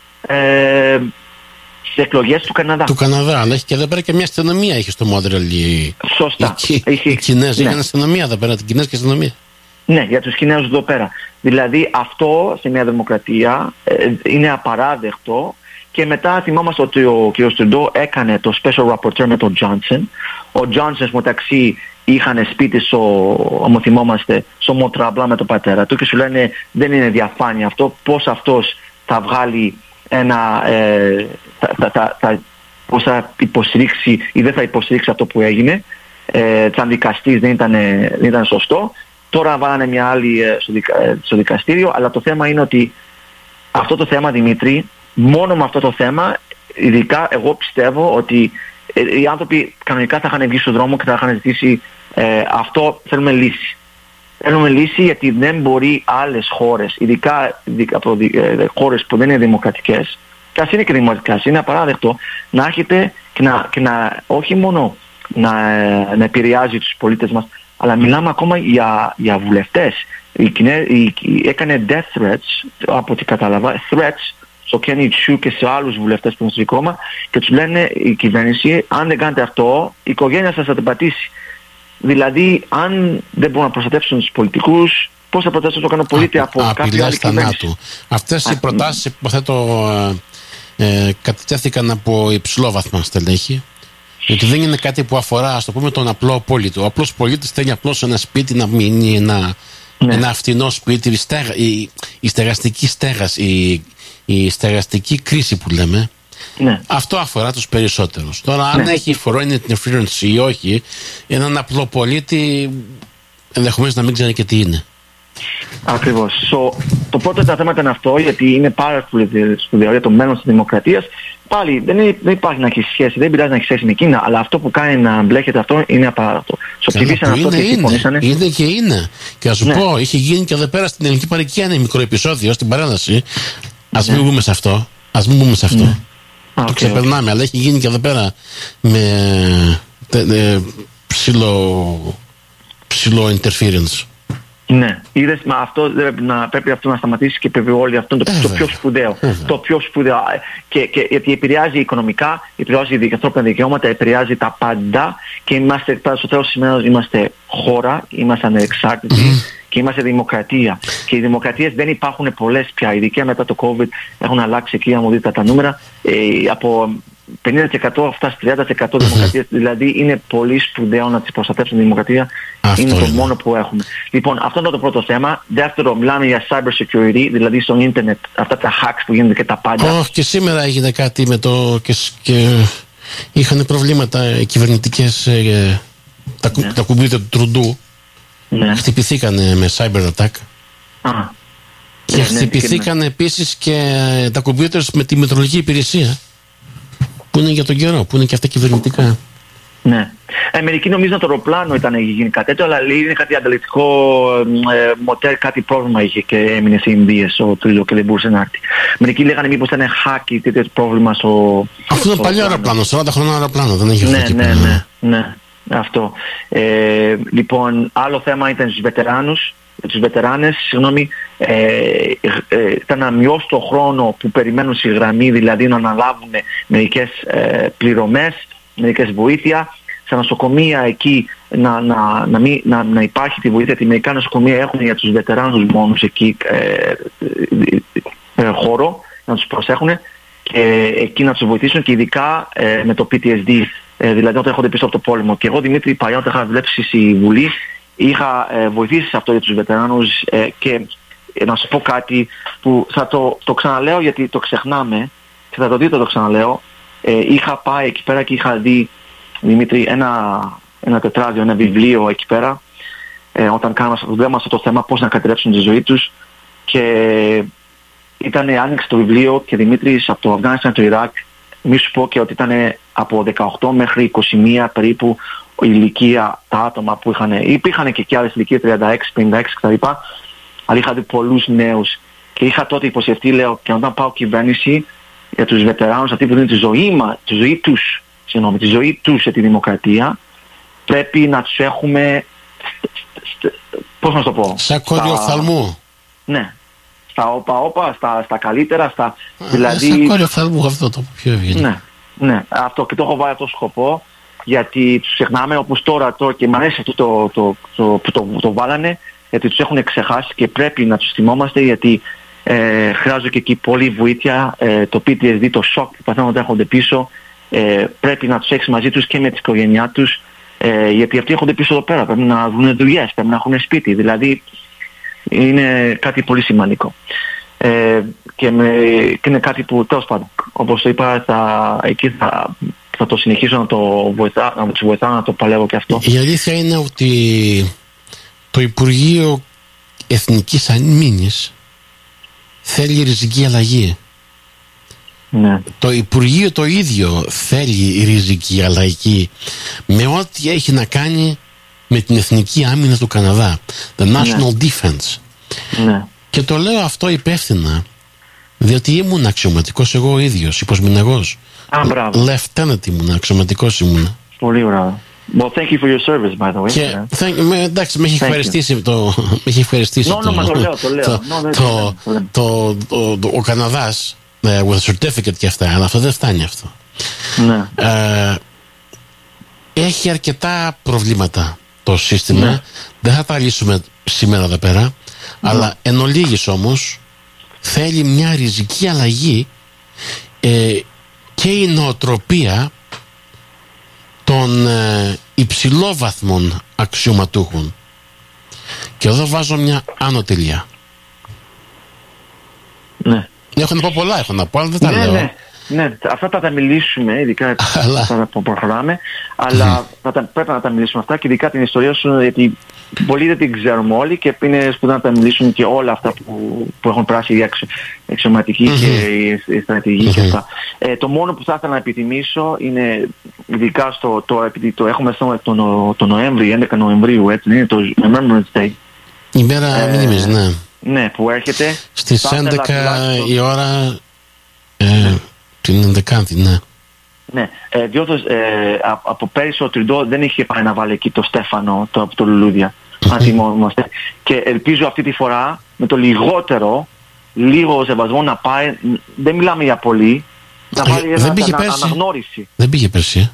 Speaker 2: ε, στις εκλογές του Καναδά.
Speaker 1: Του Καναδά, αλλά έχει και εδώ πέρα και μια αστυνομία έχει στο Μόντρελ.
Speaker 2: Σωστά.
Speaker 1: Οι, οι Κινέζοι είχαν αστυνομία εδώ πέρα, την Κινέζικη αστυνομία.
Speaker 2: Ναι, για τους Κινέζους εδώ πέρα. Δηλαδή αυτό σε μια δημοκρατία ε, είναι απαράδεκτο και μετά θυμόμαστε ότι ο κ. Στρουντό έκανε το special rapporteur με τον Τζόνσον. Ο Τζόνσον μεταξύ είχαν σπίτι στο, όμως θυμόμαστε, στο Μοτραμπλά με τον πατέρα του και σου λένε δεν είναι διαφάνεια αυτό, πώς αυτός θα βγάλει ένα, ε, θα, θα, θα, θα, πώς θα υποστηρίξει ή δεν θα υποστηρίξει αυτό που έγινε. Ε, σαν δικαστής δεν ήταν, δεν ήταν σωστό. Τώρα βάλανε μια άλλη ε, στο, δικα, ε, στο δικαστήριο, αλλά το θέμα είναι ότι αυτό το θέμα, Δημήτρη, μόνο με αυτό το θέμα, ειδικά εγώ πιστεύω ότι ε, οι άνθρωποι κανονικά θα είχαν βγει στον δρόμο και θα είχαν ζητήσει ε, αυτό, θέλουμε λύση. Θέλουμε λύση γιατί δεν μπορεί άλλες χώρες, ειδικά από ε, χώρες που δεν είναι δημοκρατικές, και ας είναι και δημοκρατικές, είναι απαράδεκτο να έχετε και να, και να όχι μόνο να, να επηρεάζει τους πολίτες μας, αλλά μιλάμε ακόμα για, για βουλευτές. η, η, έκανε death threats, από ό,τι κατάλαβα, threats στο Kenny Chu και σε άλλους βουλευτές που είναι στο κόμμα και τους λένε η κυβέρνηση, αν δεν κάνετε αυτό, η οικογένεια σας θα την πατήσει. Δηλαδή, αν δεν μπορούν να προστατεύσουν τους πολιτικούς, πώς θα προστατεύσουν το κάνω πολίτη Α, από κάποια άλλη κυβέρνηση.
Speaker 1: Αυτές οι προτάσεις, υποθέτω, ε, ε, κατατέθηκαν από υψηλόβαθμα στελέχη. Γιατί δεν είναι κάτι που αφορά, ας το πούμε, τον απλό πολίτη. Ο απλός πολίτης θέλει απλώς ένα σπίτι να μείνει, ένα, ναι. ένα φτηνό σπίτι, η, στέγα, η, η στεγαστική στέγαση, η, η στεγαστική κρίση που λέμε.
Speaker 2: Ναι.
Speaker 1: Αυτό αφορά τους περισσότερους. Τώρα, αν
Speaker 2: ναι.
Speaker 1: έχει foreign interference ή όχι, έναν απλό πολίτη ενδεχομένως να μην ξέρει και τι είναι.
Speaker 2: Ακριβώς. So, το πρώτο τα θέμα ήταν αυτό, γιατί είναι πάρα πολύ σπουδαίο για το μέλλον της δημοκρατίας. Πάλι δεν, είναι, δεν υπάρχει να έχει σχέση, δεν πειράζει να έχει σχέση με Κίνα, αλλά αυτό που κάνει να μπλέκεται αυτό είναι απαράδεκτο. Στο ψηφίσαν αυτό και συμφωνήσανε.
Speaker 1: Είναι και είναι. Και να σου
Speaker 2: ναι.
Speaker 1: πω, είχε γίνει και εδώ πέρα στην ελληνική παροικία ένα μικρό επεισόδιο στην παρέλαση. Ας ναι. μην μπούμε σε αυτό. Ας μην μπούμε σε αυτό. Ναι. Το okay, ξεπερνάμε, okay. αλλά έχει γίνει και εδώ πέρα με τε, τε, ψηλό, ψηλό interference.
Speaker 2: Ναι, είδες, μα αυτό πρέπει να, πρέπει αυτό να σταματήσει και πρέπει όλοι αυτό το, το πιο σπουδαίο. το πιο σπουδαίο. Και, και, γιατί επηρεάζει οικονομικά, επηρεάζει οι ανθρώπινα δικαιώματα, επηρεάζει τα πάντα και είμαστε, στο τέλος της ημέρας είμαστε χώρα, είμαστε ανεξάρτητοι mm. και είμαστε δημοκρατία. Και οι δημοκρατίες δεν υπάρχουν πολλές πια, ειδικά μετά το COVID έχουν αλλάξει εκεί, αν μου δείτε τα νούμερα, ε, από πενήντα τοις εκατό αυτά στις τριάντα τοις εκατό δημοκρατίες, δηλαδή είναι πολύ σπουδαίο να τις προστατεύσουν τη δημοκρατία. Αυτό είναι το είναι. μόνο που έχουμε. Λοιπόν, αυτό είναι το πρώτο θέμα. Δεύτερο, μιλάμε για cyber security, δηλαδή στο ίντερνετ, αυτά τα hacks που γίνονται και τα πάντα.
Speaker 1: Oh, και σήμερα έγινε κάτι με το. και, και είχαν προβλήματα οι κυβερνητικές. Ε, τα, ναι. τα κουμπίτια του Τρουντού. Ναι. Χτυπηθήκαν με cyber attack.
Speaker 2: Α.
Speaker 1: Και ναι, χτυπηθήκαν ναι, επίσης και τα κουμπίτια με τη μετρολογική υπηρεσία. Που είναι για τον καιρό, που είναι και αυτά κυβερνητικά.
Speaker 2: Ναι. Ε, μερικοί νομίζουν ότι το αεροπλάνο ήταν γίνει κάτι τέτοιο, αλλά είναι κάτι ανταλλακτικό ε, μοτέρ, κάτι πρόβλημα είχε και έμεινε σε Ινδίες ο Τρίλο και δεν μπορούσε να έρθει. Μερικοί λέγανε μήπως ήταν hack ή τέτοιο πρόβλημα στο.
Speaker 1: Αυτό είναι παλιό αεροπλάνο, σαράντα χρονών αεροπλάνο, δεν έχει
Speaker 2: ναι, αυτό. Ναι, ναι, ναι, ναι, αυτό. Ε, λοιπόν, άλλο θέμα ήταν στους βετεράνους. Τους βετεράνες, συγγνώμη, ε, ε, ήταν να μειώσει το χρόνο που περιμένουν στη γραμμή, δηλαδή να αναλάβουν μερικές ε, πληρωμές, μερικές βοήθεια. Στα νοσοκομεία εκεί να, να, να, μην, να, να υπάρχει τη βοήθεια, γιατί μερικά νοσοκομεία έχουν για τους βετεράνους μόνους εκεί ε, ε, ε, χώρο να τους προσέχουν και εκεί να τους βοηθήσουν και ειδικά ε, με το πι τι ες ντι, ε, δηλαδή όταν έρχονται πίσω από το πόλεμο. Και εγώ Δημήτρη παλιά όταν είχα δουλέψει στη Βουλή, είχα ε, βοηθήσει σε αυτό για τους βετεράνους ε, και ε, να σου πω κάτι που θα το, το ξαναλέω γιατί το ξεχνάμε και θα το δείτε το ξαναλέω. Ε, είχα πάει εκεί πέρα και είχα δει, Δημήτρη, ένα, ένα τετράδιο, ένα βιβλίο εκεί πέρα ε, όταν κάναμε αυτό το θέμα πώς να κατηρέψουν τη ζωή τους και ήταν, άνοιξε το βιβλίο και Δημήτρη από το Αφγάνισταν το Ιράκ, μη σου πω και ότι ήταν από δεκαοκτώ μέχρι είκοσι μία περίπου η ηλικία τα άτομα που είχαν, υπήρχαν και, και άλλες ηλικίες τριάντα έξι, πενήντα έξι κτλ. Αλλά είχα δει πολλούς νέους και είχα τότε υποσχεθεί, λέω, και όταν πάω κυβέρνηση για τους βετεράνους, αυτοί που δίνουν τη ζωή, μα, τη ζωή τους, συγγνώμη, τη ζωή τους σε τη δημοκρατία, πρέπει να τους έχουμε, πώς να το πω,
Speaker 1: σαν κόντιο οφθαλμού.
Speaker 2: Ναι, στα όπα-όπα, στα, στα καλύτερα, στα,
Speaker 1: Α,
Speaker 2: δηλαδή.
Speaker 1: Σαν κόντιο οφθαλμού αυτό το πιο ευγενή.
Speaker 2: Ναι, ναι, αυτό και το έχω βάλει αυτό σκοπό. Γιατί τους ξεχνάμε όπως τώρα, τώρα και μου αρέσει αυτό το, το, το, που το, το, το βάλανε, γιατί τους έχουν ξεχάσει και πρέπει να τους θυμόμαστε γιατί ε, χρειάζονται και εκεί πολλή βοήθεια, ε, το πι τι ες ντι, το σοκ που παθαίνουν όταν έρχονται πίσω, ε, πρέπει να τους έχεις μαζί τους και με την οικογένειά τους, ε, γιατί αυτοί έρχονται πίσω εδώ πέρα, πρέπει να βγουν δουλειές, πρέπει να έχουν σπίτι, δηλαδή είναι κάτι πολύ σημαντικό. Ε, και, με, και είναι κάτι που τέλος πάντων, όπως το είπα, θα, εκεί θα... θα το συνεχίσω να το βοηθά, να τους βοηθάω να το παλεύω και αυτό.
Speaker 1: Η αλήθεια είναι ότι το Υπουργείο Εθνικής Αμήνης θέλει ριζική αλλαγή.
Speaker 2: Ναι.
Speaker 1: Το Υπουργείο το ίδιο θέλει ριζική αλλαγή με ό,τι έχει να κάνει με την Εθνική Άμυνα του Καναδά, the National ναι. Defense.
Speaker 2: Ναι.
Speaker 1: Και το λέω αυτό υπεύθυνα διότι ήμουν αξιωματικός εγώ ίδιος, υποσμηναγός.
Speaker 2: Α, μπράβο.
Speaker 1: Lieutenant ήμουν, αξιωματικός ήμουν.
Speaker 2: Πολύ μπράβο. Well, thank you for your service, by the way.
Speaker 1: Και, yeah. thank, με, εντάξει, με έχει ευχαριστήσει το... Με έχει ευχαριστήσει
Speaker 2: no, no, το, το λέω, το λέω.
Speaker 1: Το, no, το, το, το, το, το, ο Καναδάς, uh, with a certificate και αυτά, αλλά αυτό δεν φτάνει αυτό.
Speaker 2: Ναι.
Speaker 1: Uh, έχει αρκετά προβλήματα το σύστημα. Ναι. Δεν θα τα λύσουμε σήμερα εδώ πέρα, ναι. αλλά εν ολίγης όμως θέλει μια ριζική αλλαγή ε, και η νοοτροπία των ε, υψηλόβαθμων αξιωματούχων. Και εδώ βάζω μια άνω τελεία.
Speaker 2: Ναι.
Speaker 1: Έχω να πω πολλά, έχω να πω, αλλά δεν τα
Speaker 2: ναι,
Speaker 1: λέω.
Speaker 2: Ναι. Ναι, αυτά θα τα μιλήσουμε, ειδικά αλλά... θα τα προχωράμε, αλλά θα τα, πρέπει να τα μιλήσουμε αυτά και ειδικά την ιστορία σου, γιατί πολλοί δεν την ξέρουμε όλοι και είναι σπουδαίο να τα μιλήσουμε και όλα αυτά που, που έχουν πράσει οι αξιωματικοί mm-hmm. και οι στρατηγοί mm-hmm. και αυτά. Ε, το μόνο που θα ήθελα να επιτιμήσω είναι, ειδικά στο, το, επειδή το έχουμε στο το, το, το Νοέμβρη, έντεκα Νοεμβρίου, έτσι, είναι το Remembrance Day.
Speaker 1: Η μέρα ε, μήνυμης, ναι.
Speaker 2: Ναι, που έρχεται.
Speaker 1: Στις έντεκα η ώρα... Ε, την ενδεκάτη, ναι.
Speaker 2: Ναι, ε, διότι ε, από πέρυσι ο Τριντό δεν είχε πάει να βάλει εκεί το Στέφανο το, από το Λουλούδια. Mm-hmm. Αν θυμόμαστε. Και ελπίζω αυτή τη φορά με το λιγότερο, λίγο σεβασμό να πάει, δεν μιλάμε για πολύ, να βάλει ε, ένα, ένα, αναγνώριση.
Speaker 1: Δεν πήγε πέρσι.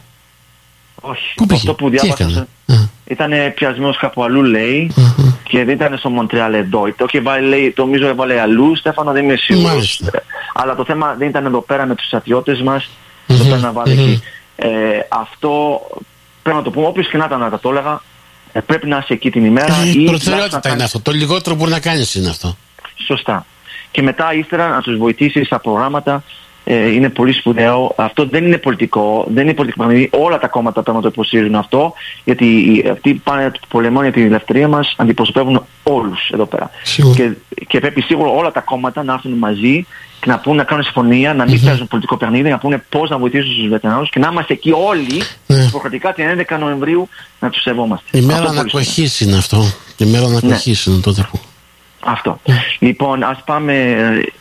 Speaker 2: Όχι.
Speaker 1: Πού πήγε?
Speaker 2: Αυτό που διάβασα ήταν πιασμένος κάπου αλλού, λέει, mm-hmm. και δεν ήταν στο Μοντρεάλ εδώ. Το είχε βάλει, λέει, το νομίζω έβαλε αλλού, Στέφανο, δεν είμαι σίγουρος. Αλλά το θέμα δεν ήταν εδώ πέρα με τους στρατιώτες μας, mm-hmm. το πέρα να βάλει mm-hmm. εκεί. Ε, αυτό πρέπει να το πούμε, όποιος και να ήταν να το έλεγα, ε, πρέπει να είσαι εκεί την ημέρα.
Speaker 1: Η προτεραιότητα είναι κάνεις... αυτό. Το λιγότερο που μπορεί να κάνεις είναι αυτό.
Speaker 2: Σωστά. Και μετά ύστερα να τους βοηθήσεις στα προγράμματα. Ε, είναι πολύ σπουδαίο. Αυτό δεν είναι πολιτικό, δεν είναι πολιτικό παιχνίδι. Όλα τα κόμματα πρέπει να το υποστηρίζουν αυτό, γιατί αυτοί πάνε πολεμών για την ελευθερία μας, αντιπροσωπεύουν όλους εδώ πέρα. Και, και πρέπει σίγουρα όλα τα κόμματα να έρθουν μαζί και να πούνε, να κάνουν συμφωνία, να μην mm-hmm. παίζουν πολιτικό παιχνίδι, να πούνε πώς να βοηθήσουν τους βετεράνους και να είμαστε εκεί όλοι mm. υποχρεωτικά την έντεκα Νοεμβρίου να τους σεβόμαστε.
Speaker 1: Η μέρα ανακοχής είναι αυτό. Η μέρα ανακοχής ναι. είναι τότε που.
Speaker 2: Αυτό. Mm. Λοιπόν, ας πάμε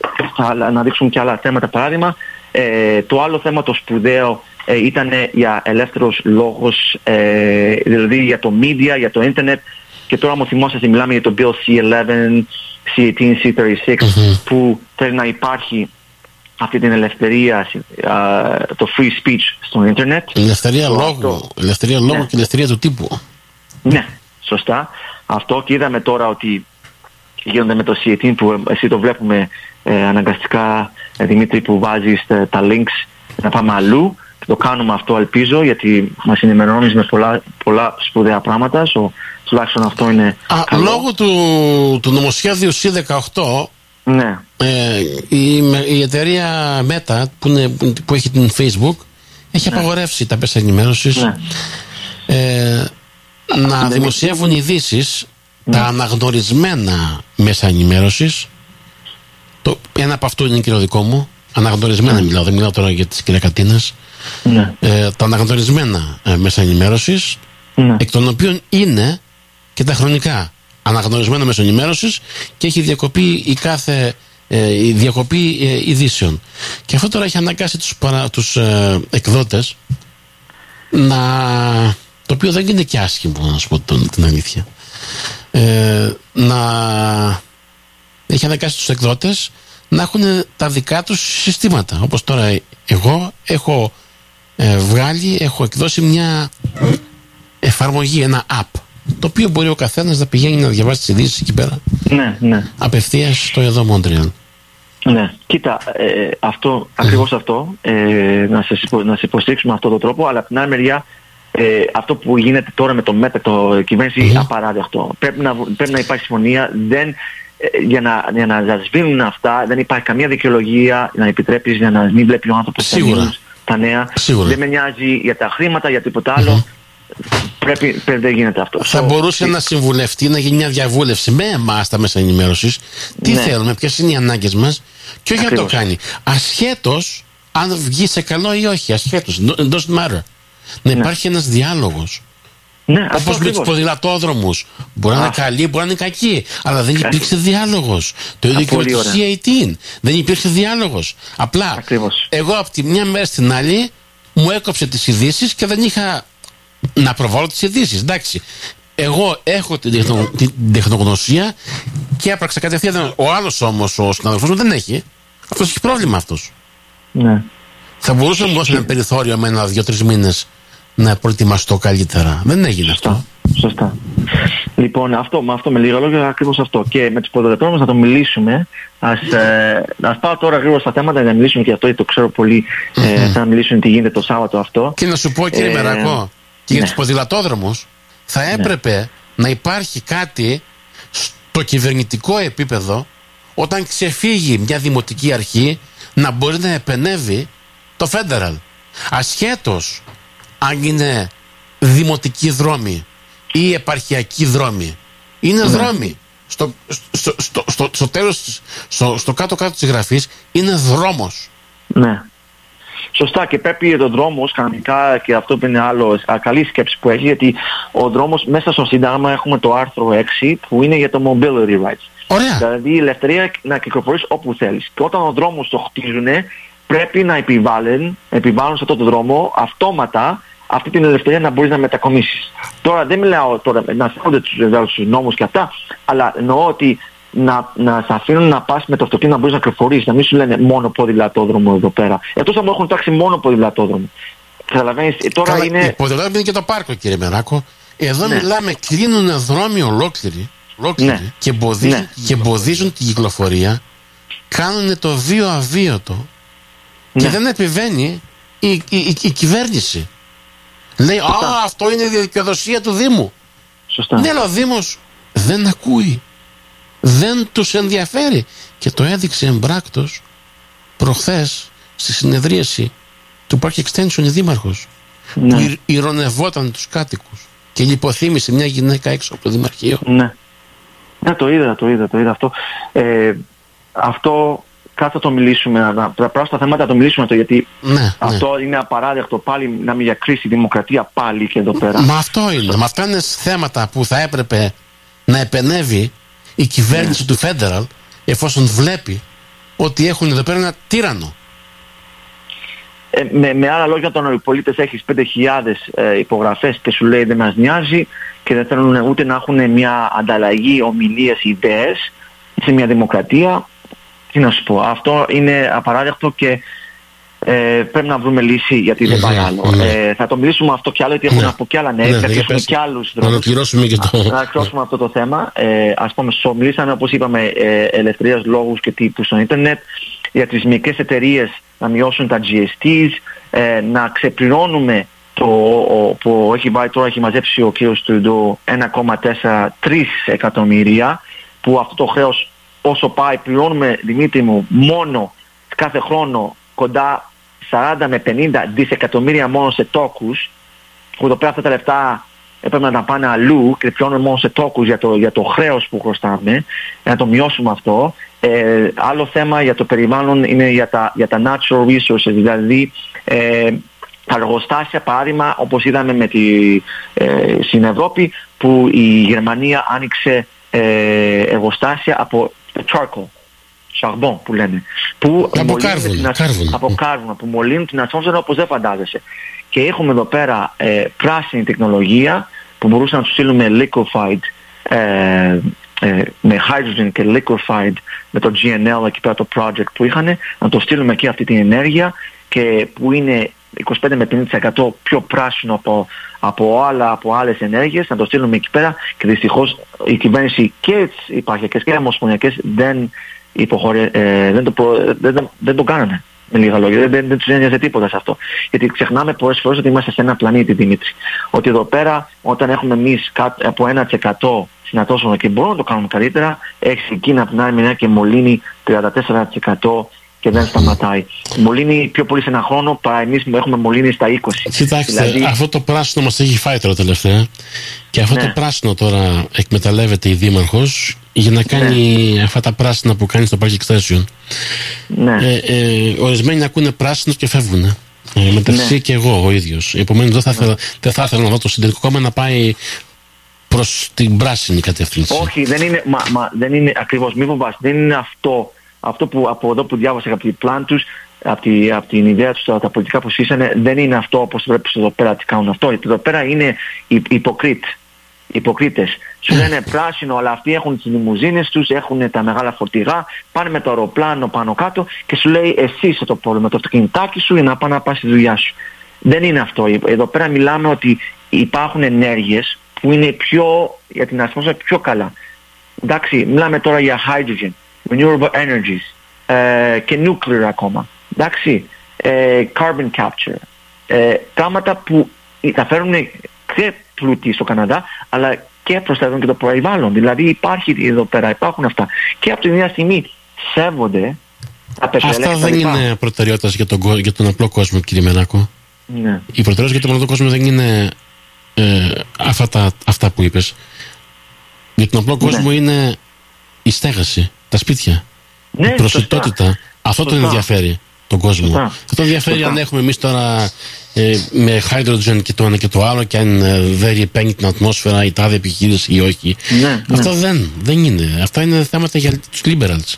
Speaker 2: θα, να δείξουμε και άλλα θέματα. Παράδειγμα, ε, το άλλο θέμα το σπουδαίο ε, ήταν για ελεύθερος λόγος, ε, δηλαδή για το media, για το ίντερνετ, και τώρα μου θυμόσαστε μιλάμε για το Bill σι ελέβεν, σι ογδόντα, σι τριάντα έξι mm-hmm. που θέλει να υπάρχει αυτή την ελευθερία, uh, το free speech στο ίντερνετ.
Speaker 1: Ελευθερία λόγου, αυτό, ελευθερία λόγου ναι. και ελευθερία του τύπου.
Speaker 2: Ναι, σωστά. Αυτό, και είδαμε τώρα ότι γίνονται με το σι ογδόντα που εσύ το βλέπουμε ε, αναγκαστικά, ε, Δημήτρη, που βάζεις ε, τα links να πάμε αλλού. Το κάνουμε αυτό, ελπίζω, γιατί μας ενημερώνεις με πολλά, πολλά σπουδαία πράγματα. So, τουλάχιστον αυτό είναι
Speaker 1: Α,
Speaker 2: καλό.
Speaker 1: Λόγω του, του νομοσχέδιου σι δεκαοκτώ
Speaker 2: ναι.
Speaker 1: ε, η, η εταιρεία Meta που, είναι, που έχει την Facebook έχει ναι. απαγορεύσει τα μέσα ενημέρωσης ναι. ε, να ναι. δημοσιεύουν ειδήσεις ναι. τα αναγνωρισμένα μέσα ενημέρωσης. Το, ένα από αυτό είναι και το δικό μου. Αναγνωρισμένα ναι. μιλάω, δεν μιλάω τώρα για τις κυριακατίνες. Ναι. Ε, τα αναγνωρισμένα ε, μέσα ενημέρωσης, ναι. εκ των οποίων είναι και τα χρονικά αναγνωρισμένα μέσα ενημέρωσης, και έχει διακοπεί η κάθε ε, η διακοπή ε, ειδήσεων. Και αυτό τώρα έχει αναγκάσει τους, παρα, τους ε, εκδότες να, το οποίο δεν είναι και άσχημο, να σου πω τον, την αλήθεια, ε, να έχει αναγκάσει τους εκδότες να έχουν τα δικά τους συστήματα. Όπως τώρα εγώ έχω ε, βγάλει, έχω εκδώσει μια εφαρμογή, ένα app, το οποίο μπορεί ο καθένας να πηγαίνει να διαβάσει τις ειδήσεις εκεί πέρα.
Speaker 2: Ναι, ναι.
Speaker 1: Απευθείας στο εδώ Μόντρεαλ.
Speaker 2: Ναι, κοίτα, ε, αυτό, ακριβώς αυτό, ε, να, σε υπο, να σε υποστήριξουμε αυτόν τον τρόπο, αλλά από την άλλη μεριά, ε, αυτό που γίνεται τώρα με το Meta, το κυβέρνηση, mm-hmm. απαράδεκτο. Πρέπει να, πρέπει να υπάρχει συμφωνία, δεν... Για να, για να σβήνουν αυτά, δεν υπάρχει καμία δικαιολογία να επιτρέπεις για να μην βλέπει ο άνθρωπος τα νέα. Σίγουρα. Δεν με νοιάζει για τα χρήματα, για τίποτα άλλο. Mm-hmm. Πρέπει, πρέπει, δεν γίνεται αυτό.
Speaker 1: Θα so, μπορούσε τι... να συμβουλευτεί, να γίνει μια διαβούλευση με εμάς τα μέσα ενημέρωσης. Τι ναι. θέλουμε, ποιες είναι οι ανάγκες μας, και όχι Ακριβώς. να το κάνει. Ασχέτως αν βγει σε καλό ή όχι. Ασχέτως. It doesn't matter. Να υπάρχει ναι. ένας διάλογος.
Speaker 2: Ναι,
Speaker 1: όπως με τους ποδηλατόδρομους. Μπορεί να είναι καλή, μπορεί να είναι κακή. Αλλά δεν υπήρξε διάλογος. Το ίδιο και με το σι ογδόντα. Δεν υπήρξε διάλογος. Απλά ακριβώς. εγώ από τη μια μέρα στην άλλη μου έκοψε τις ειδήσεις και δεν είχα να προβάλλω τις ειδήσεις. Εντάξει, εγώ έχω την, τεχνο, την τεχνογνωσία και έπραξα κατευθείαν. Ο άλλος όμως, ο συναδελφός μου, δεν έχει. Αυτός έχει πρόβλημα αυτός.
Speaker 2: Ναι.
Speaker 1: Θα μπορούσε να μου δώσει ένα περιθώριο με ένα δύο-τρεις μήνες να προετοιμαστώ καλύτερα. Δεν έγινε
Speaker 2: Σωστά.
Speaker 1: αυτό.
Speaker 2: Σωστά. Λοιπόν, αυτό, με αυτό με λίγα λόγια, ακριβώς αυτό. Και με τους ποδηλατώνες να το μιλήσουμε. Ας, ε, ας πάω τώρα γρήγορα στα θέματα να μιλήσουμε και αυτό, γιατί το ξέρω πολύ. Mm-hmm. Ε, θα μιλήσουμε τι γίνεται το Σάββατο αυτό.
Speaker 1: Και να σου πω, κύριε ε, Μερακό, και ναι. για τους ποδηλατόδρομους θα έπρεπε ναι. να υπάρχει κάτι στο κυβερνητικό επίπεδο, όταν ξεφύγει μια δημοτική αρχή, να μπορεί να επενεύει το Federal. Ασχέτως αν είναι δημοτικοί δρόμοι ή επαρχιακοί δρόμοι. Είναι ναι. δρόμοι. Στο, στο, στο, στο, στο τέλος, στο, στο κάτω-κάτω της γραφής είναι δρόμος.
Speaker 2: Ναι. Σωστά, και πρέπει ο δρόμος κανονικά, και αυτό είναι άλλο καλή σκέψη που έχει, γιατί ο δρόμος μέσα στο Σύνταγμα έχουμε το άρθρο έξι που είναι για το mobility rights.
Speaker 1: Ωραία.
Speaker 2: Δηλαδή η ελευθερία να κυκλοφορείς όπου θέλεις. Και όταν ο δρόμος το χτίζουν, πρέπει να επιβάλλουν, επιβάλλουν σε αυτό το δρόμο αυτόματα αυτή την ελευθερία να μπορείς να μετακομίσεις. Τώρα δεν μιλάω τώρα να σέβονται τους νόμους και αυτά, αλλά εννοώ ότι να, να σε αφήνουν να πας με το αυτοκίνητο να μπορείς να κυκλοφορήσεις, να μην σου λένε μόνο ποδηλατόδρομο εδώ πέρα. Εκτός αν μου έχουν τάξει μόνο ποδηλατόδρομο. Καταλαβαίνεις, τώρα Καλά, είναι...
Speaker 1: Ποδηλατόδρομο είναι και το πάρκο, κύριε Μεράκο. Εδώ ναι. μιλάμε, κλείνουν δρόμοι ολόκληροι, ολόκληροι ναι. και, εμποδίζουν, ναι. και εμποδίζουν την κυκλοφορία, κάνουν το βίο αβίωτο ναι. και δεν επιβαίνει η, η, η, η κυβέρνηση. Λέει, α, αυτό είναι η δικαιοδοσία του Δήμου.
Speaker 2: Σωστά.
Speaker 1: Ναι, αλλά ο Δήμος δεν ακούει. Δεν τους ενδιαφέρει. Και το έδειξε εμπράκτος προχθές στη συνεδρίαση του Park Extension η Δήμαρχος. Ναι. Που ηρωνευόταν τους κάτοικους και λιποθύμησε μια γυναίκα έξω από το Δημαρχείο.
Speaker 2: Ναι. Ναι, το είδα, το είδα, το είδα αυτό. Ε, αυτό... Κάτω το μιλήσουμε, να πράγμα στα θέματα να το μιλήσουμε το, γιατί
Speaker 1: ναι,
Speaker 2: αυτό
Speaker 1: ναι.
Speaker 2: είναι απαράδεκτο πάλι να μην διακρίσει η δημοκρατία πάλι και εδώ πέρα.
Speaker 1: Μα αυτό είναι, μα αυτά είναι θέματα που θα έπρεπε να επενεύει η κυβέρνηση ναι. του Federal, εφόσον βλέπει ότι έχουν εδώ πέρα ένα τύραννο.
Speaker 2: Ε, με, με άλλα λόγια, όταν οι πολίτες έχεις πέντε χιλιάδες ε, υπογραφές και σου λέει δεν μας νοιάζει και δεν θέλουν ούτε να έχουν μια ανταλλαγή ομιλίες, ιδέες σε μια δημοκρατία. Τι να σου πω, αυτό είναι απαράδεκτο και ε, πρέπει να βρούμε λύση, γιατί δεν πάει άλλο.
Speaker 1: Ναι.
Speaker 2: Ε, θα το μιλήσουμε αυτό κι άλλο, γιατί έχουμε
Speaker 1: ναι.
Speaker 2: από κι άλλα νέα,
Speaker 1: ναι,
Speaker 2: θα πιέσουμε κι άλλους
Speaker 1: δρόμους. Να ολοκληρώσουμε και το...
Speaker 2: Να ολοκληρώσουμε αυτό το θέμα. Ε, ας πούμε, στο μιλήσαμε, όπως είπαμε, ε, ελευθερίας λόγους και τύπου στο ίντερνετ, για τις μικρές εταιρείες να μειώσουν τα τζι ες τι, ε, να ξεπληρώνουμε το ο, που έχει βάλει τώρα, έχει μαζέψει ο κ. Τρουντό ένα κόμμα τέσσερα τρία εκατομμύρια, που αυτό το χρέος όσο πάει πληρώνουμε, Δημήτρη μου, μόνο κάθε χρόνο κοντά σαράντα με πενήντα δισεκατομμύρια μόνο σε τόκους, που εδώ πέρα αυτά τα λεφτά έπρεπε να τα πάνε αλλού και πληρώνουμε μόνο σε τόκους για το, για το χρέος που χρωστάμε, να το μειώσουμε αυτό. Ε, άλλο θέμα για το περιβάλλον είναι για τα, για τα natural resources, δηλαδή ε, τα εργοστάσια, παράδειγμα, όπως είδαμε με τη, ε, στην Ευρώπη, που η Γερμανία άνοιξε ε, εργοστάσια από charcoal, charbon που λένε, που
Speaker 1: από κάρβουνα,
Speaker 2: από κάρβουνα, που μολύνουν την ατμόσφαιρα όπως δεν φαντάζεσαι. Και έχουμε εδώ πέρα ε, πράσινη τεχνολογία που μπορούσαμε να τους στείλουμε liquefied, ε, ε, με hydrogen και liquefied με το τζι εν ελ εκεί πέρα το project που είχαν, να το στείλουμε εκεί αυτή την ενέργεια, και που είναι είκοσι πέντε με πενήντα τοις εκατό πιο πράσινο από, από, άλλα, από άλλες ενέργειες, να το στείλουμε εκεί πέρα, και δυστυχώς η κυβέρνηση και οι υπαρχιακές και οι ομοσπονδιακές δεν, υποχωρε, ε, δεν, το προ, δεν, δεν, δεν το κάνανε. Με λίγα λόγια, δεν, δεν, δεν τους ένοιαζε τίποτα σε αυτό. Γιατί ξεχνάμε πολλές φορές ότι είμαστε σε ένα πλανήτη, Δημήτρη. Ότι εδώ πέρα, όταν έχουμε εμείς από ένα τοις εκατό συνατόσφαιρο και μπορούμε να το κάνουμε καλύτερα, έχει η Κίνα από την άλλη μεριά και μολύνει τριάντα τέσσερα τοις εκατό και δεν σταματάει. Μολύνει πιο πολύ σε ένα χρόνο παρά εμείς που έχουμε μολύνει στα είκοσι.
Speaker 1: Κοιτάξτε, δηλαδή... αυτό το πράσινο μας έχει φάει τώρα τελευταία. Και αυτό ναι. το πράσινο τώρα εκμεταλλεύεται η Δήμαρχος για να κάνει ναι. αυτά τα πράσινα που κάνει στο Park Extension.
Speaker 2: Ναι.
Speaker 1: Ε, ε, ορισμένοι ακούνε πράσινο και φεύγουν. Ε, μεταξύ ναι. και εγώ ο ίδιος. Επομένως δεν θα ήθελα, ναι. δεν θα ήθελα να δω το Συντηρητικό Κόμμα να πάει προς την πράσινη κατεύθυνση.
Speaker 2: Όχι, δεν είναι, μα, μα, δεν είναι ακριβώς, μη φοβάσαι, δεν είναι αυτό αυτό που από εδώ που διάβασα από την πλάν τους, από, τη, από την ιδέα τους, τα, τα πολιτικά που σύσανε, δεν είναι αυτό όπως βλέπεις εδώ πέρα τι κάνουν αυτό. Γιατί εδώ πέρα είναι υποκρίτες. Υποκρίτες. Σου λένε πράσινο, αλλά αυτοί έχουν τις λιμουζίνες τους, έχουν τα μεγάλα φορτηγά, πάνε με το αεροπλάνο πάνω κάτω και σου λέει εσύ είσαι το πρόβλημα, το αυτοκινητάκι σου για να πάνε να πας στη δουλειά σου. Δεν είναι αυτό. Εδώ πέρα μιλάμε ότι υπάρχουν ενέργειες που είναι πιο, για την ατμόσφαιρα πιο καλά. Εντάξει, μιλάμε τώρα για hydrogen, renewable energies ε, και nuclear ακόμα. Εντάξει, ε, carbon capture. Ε, πράγματα που θα φέρουν και πλούτη στο Καναδά, αλλά και προστατεύουν και το περιβάλλον. Δηλαδή υπάρχει εδώ πέρα, υπάρχουν αυτά. Και από την ίδια στιγμή σέβονται τα πετρέλαια.
Speaker 1: Αυτά δεν είναι προτεραιότητα για τον, για τον απλό κόσμο, κύριε Μενάκο.
Speaker 2: Ναι.
Speaker 1: Η προτεραιότητα για τον απλό κόσμο δεν είναι ε, αυτά, τα, αυτά που είπες. Για τον απλό κόσμο ναι. είναι η στέγαση, τα σπίτια, ναι, η προσιτότητα. Αυτό τον ενδιαφέρει τον κόσμο. Σωστά. Δεν τον ενδιαφέρει σωστά. Αν έχουμε εμείς τώρα ε, με hydrogen και το ένα και το άλλο και αν ε, δεν ρηπαίνει την ατμόσφαιρα η τάδε επιχείρηση ή όχι. Ναι, αυτό ναι. δεν, δεν είναι. Αυτά είναι θέματα για τους liberals.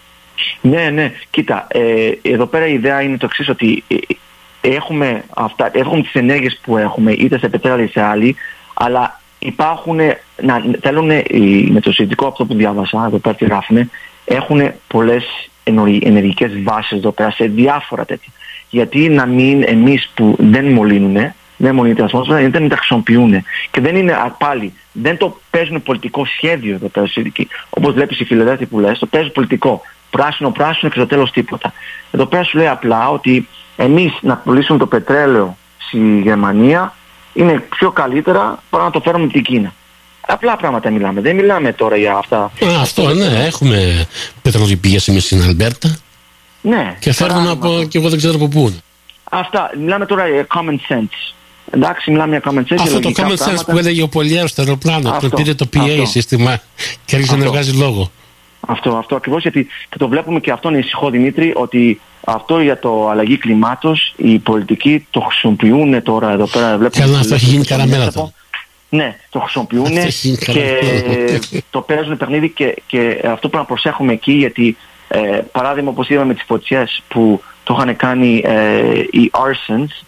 Speaker 2: Ναι, ναι. Κοίτα, ε, εδώ πέρα η ιδέα είναι το εξής, ότι ε, έχουμε, αυτά, έχουμε τις ενέργειες που έχουμε είτε σε πετρέλαιο είτε σε άλλη, αλλά υπάρχουν, να, θέλουν με το σχετικό αυτό που διάβασα, εδώ πέρα τι γράφουν, έχουν πολλές ενεργικές βάσεις εδώ πέρα σε διάφορα τέτοια. Γιατί να μην εμείς που δεν μολύνουν, δεν μολύνουν την ατμόσφαιρα, δεν τα χρησιμοποιούν. Και δεν είναι πάλι, δεν το παίζουν πολιτικό σχέδιο εδώ πέρα. Όπως βλέπεις οι Φιλελεύθεροι που λες, το παίζουν πολιτικό. Πράσινο, πράσινο και στο τέλος τίποτα. Εδώ πέρα σου λέει απλά ότι εμείς να πουλήσουμε το πετρέλαιο στη Γερμανία είναι πιο καλύτερα παρά να το φέρουμε από την Κίνα. Απλά πράγματα μιλάμε. Δεν μιλάμε τώρα για αυτά.
Speaker 1: Α, αυτό ναι, έχουμε πετρελαιοπηγές εμείς στην Αλμπέρτα.
Speaker 2: Ναι.
Speaker 1: Και φέρνουν από, και εγώ δεν ξέρω από πού.
Speaker 2: Αυτά. Μιλάμε τώρα για common sense. Εντάξει, μιλάμε για common sense.
Speaker 1: Αυτό το common sense πράγματα. Που έλεγε ο Πολιέρος στο αεροπλάνο, που πήρε το πι έι αυτό. Σύστημα και άρχισε να βγάζει λόγο.
Speaker 2: Αυτό, αυτό ακριβώς, γιατί και το βλέπουμε και αυτό είναι ησυχό, Δημήτρη, ότι αυτό για το αλλαγή κλιμάτος οι πολιτικοί το χρησιμοποιούν τώρα εδώ πέρα.
Speaker 1: Καλά, αυτό έχει γίνει καραμέλα.
Speaker 2: Ναι, το χρησιμοποιούν και το παίζουν παιχνίδι και, και αυτό πρέπει να προσέχουμε εκεί, γιατί ε, παράδειγμα όπως είδαμε με τις φωτιές που το είχαν κάνει ε, οι arsons,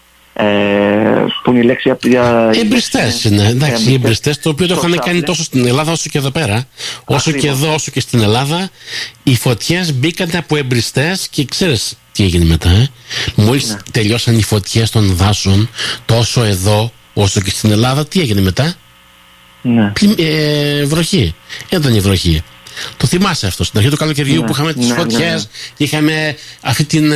Speaker 2: ε, που είναι η λέξη για...
Speaker 1: Εμπριστές είναι, εντάξει, οι εμπριστές, το οποίο το είχαν κάνει τόσο στην Ελλάδα όσο και εδώ πέρα. Όσο και εδώ όσο και στην Ελλάδα, οι φωτιές μπήκαν από εμπριστές και ξέρεις τι έγινε μετά. Ε? Μόλις ναι. τελειώσαν οι φωτιές των δάσων, τόσο εδώ όσο και στην Ελλάδα, τι έγινε μετά?
Speaker 2: Ναι.
Speaker 1: Ε, βροχή. Έντονη βροχή. Το θυμάσαι αυτό. Στην αρχή του καλοκαιριού ναι. που είχαμε τις ναι, φωτιές, ναι, ναι. είχαμε αυτή την,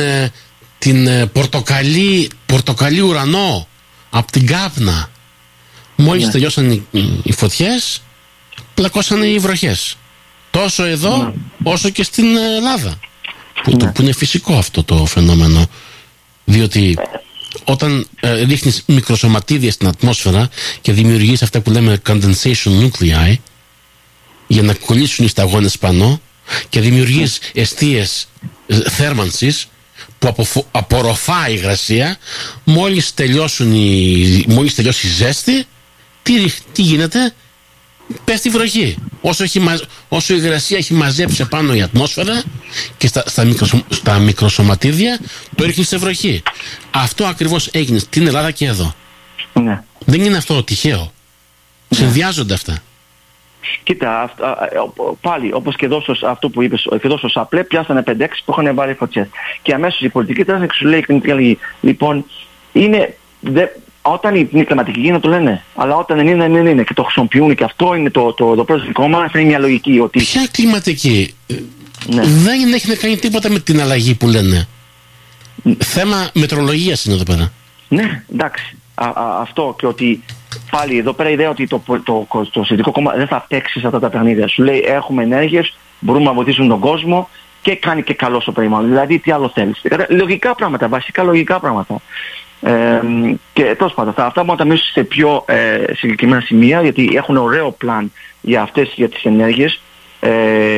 Speaker 1: την πορτοκαλί, πορτοκαλί ουρανό από την κάπνα. Μόλις ναι. τελειώσαν οι, οι φωτιές, πλακώσαν οι βροχές. Τόσο εδώ ναι. όσο και στην Ελλάδα. Που, ναι. το, που είναι φυσικό αυτό το φαινόμενο. Διότι όταν ε, ρίχνεις μικροσωματίδια στην ατμόσφαιρα και δημιουργείς αυτά που λέμε condensation nuclei για να κολλήσουν οι σταγόνες πάνω και δημιουργείς εστίες ε, θέρμανσης που αποφο, απορροφά η υγρασία, μόλις, τελειώσουν οι, μόλις τελειώσει η ζέστη, τι, τι γίνεται? Πέφτει βροχή. Όσο, έχει, όσο η υγρασία έχει μαζέψει πάνω η ατμόσφαιρα και στα, στα, μικροσω, στα μικροσωματίδια, το ρίχνει σε βροχή. Αυτό ακριβώς έγινε στην Ελλάδα και εδώ.
Speaker 2: Ναι.
Speaker 1: Δεν είναι αυτό τυχαίο. Ναι. Συνδυάζονται αυτά.
Speaker 2: Κοίτα, αυτά, πάλι όπως και εδώ αυτό που είπες, και εδώ στο ΣΑΠΛΕ πιάσανε πέντε έξι που είχαν βάλει φωτιές. Και αμέσως η πολιτική ήταν και σου λέει, λοιπόν, είναι... Δε, όταν είναι κλιματική γίνεται το λένε, αλλά όταν δεν είναι, δεν είναι και το χρησιμοποιούν και αυτό είναι το, το, το προσωπικό μας, είναι μια λογική. Ότι...
Speaker 1: Ποια κλιματική? Ναι. Δεν έχει να κάνει τίποτα με την αλλαγή που λένε. Θέμα μετρολογίας είναι εδώ πέρα.
Speaker 2: Ναι, εντάξει. Α, α, αυτό και ότι πάλι εδώ πέρα η ιδέα ότι το, το, το, το Συντηρητικό Κόμμα δεν θα παίξει σε αυτά τα παιχνίδια. Σου λέει έχουμε ενέργειες, μπορούμε να βοηθήσουμε τον κόσμο και κάνει και καλό στο περιβάλλον. Δηλαδή τι άλλο θέλεις? Λογικά πράγματα, βασικά λογικά πράγματα. Ε, και τέλος πάντων, αυτά μπορούμε να τα μιλήσουμε σε πιο ε, συγκεκριμένα σημεία, γιατί έχουν ωραίο πλάν για αυτές για τις ενέργειες ε,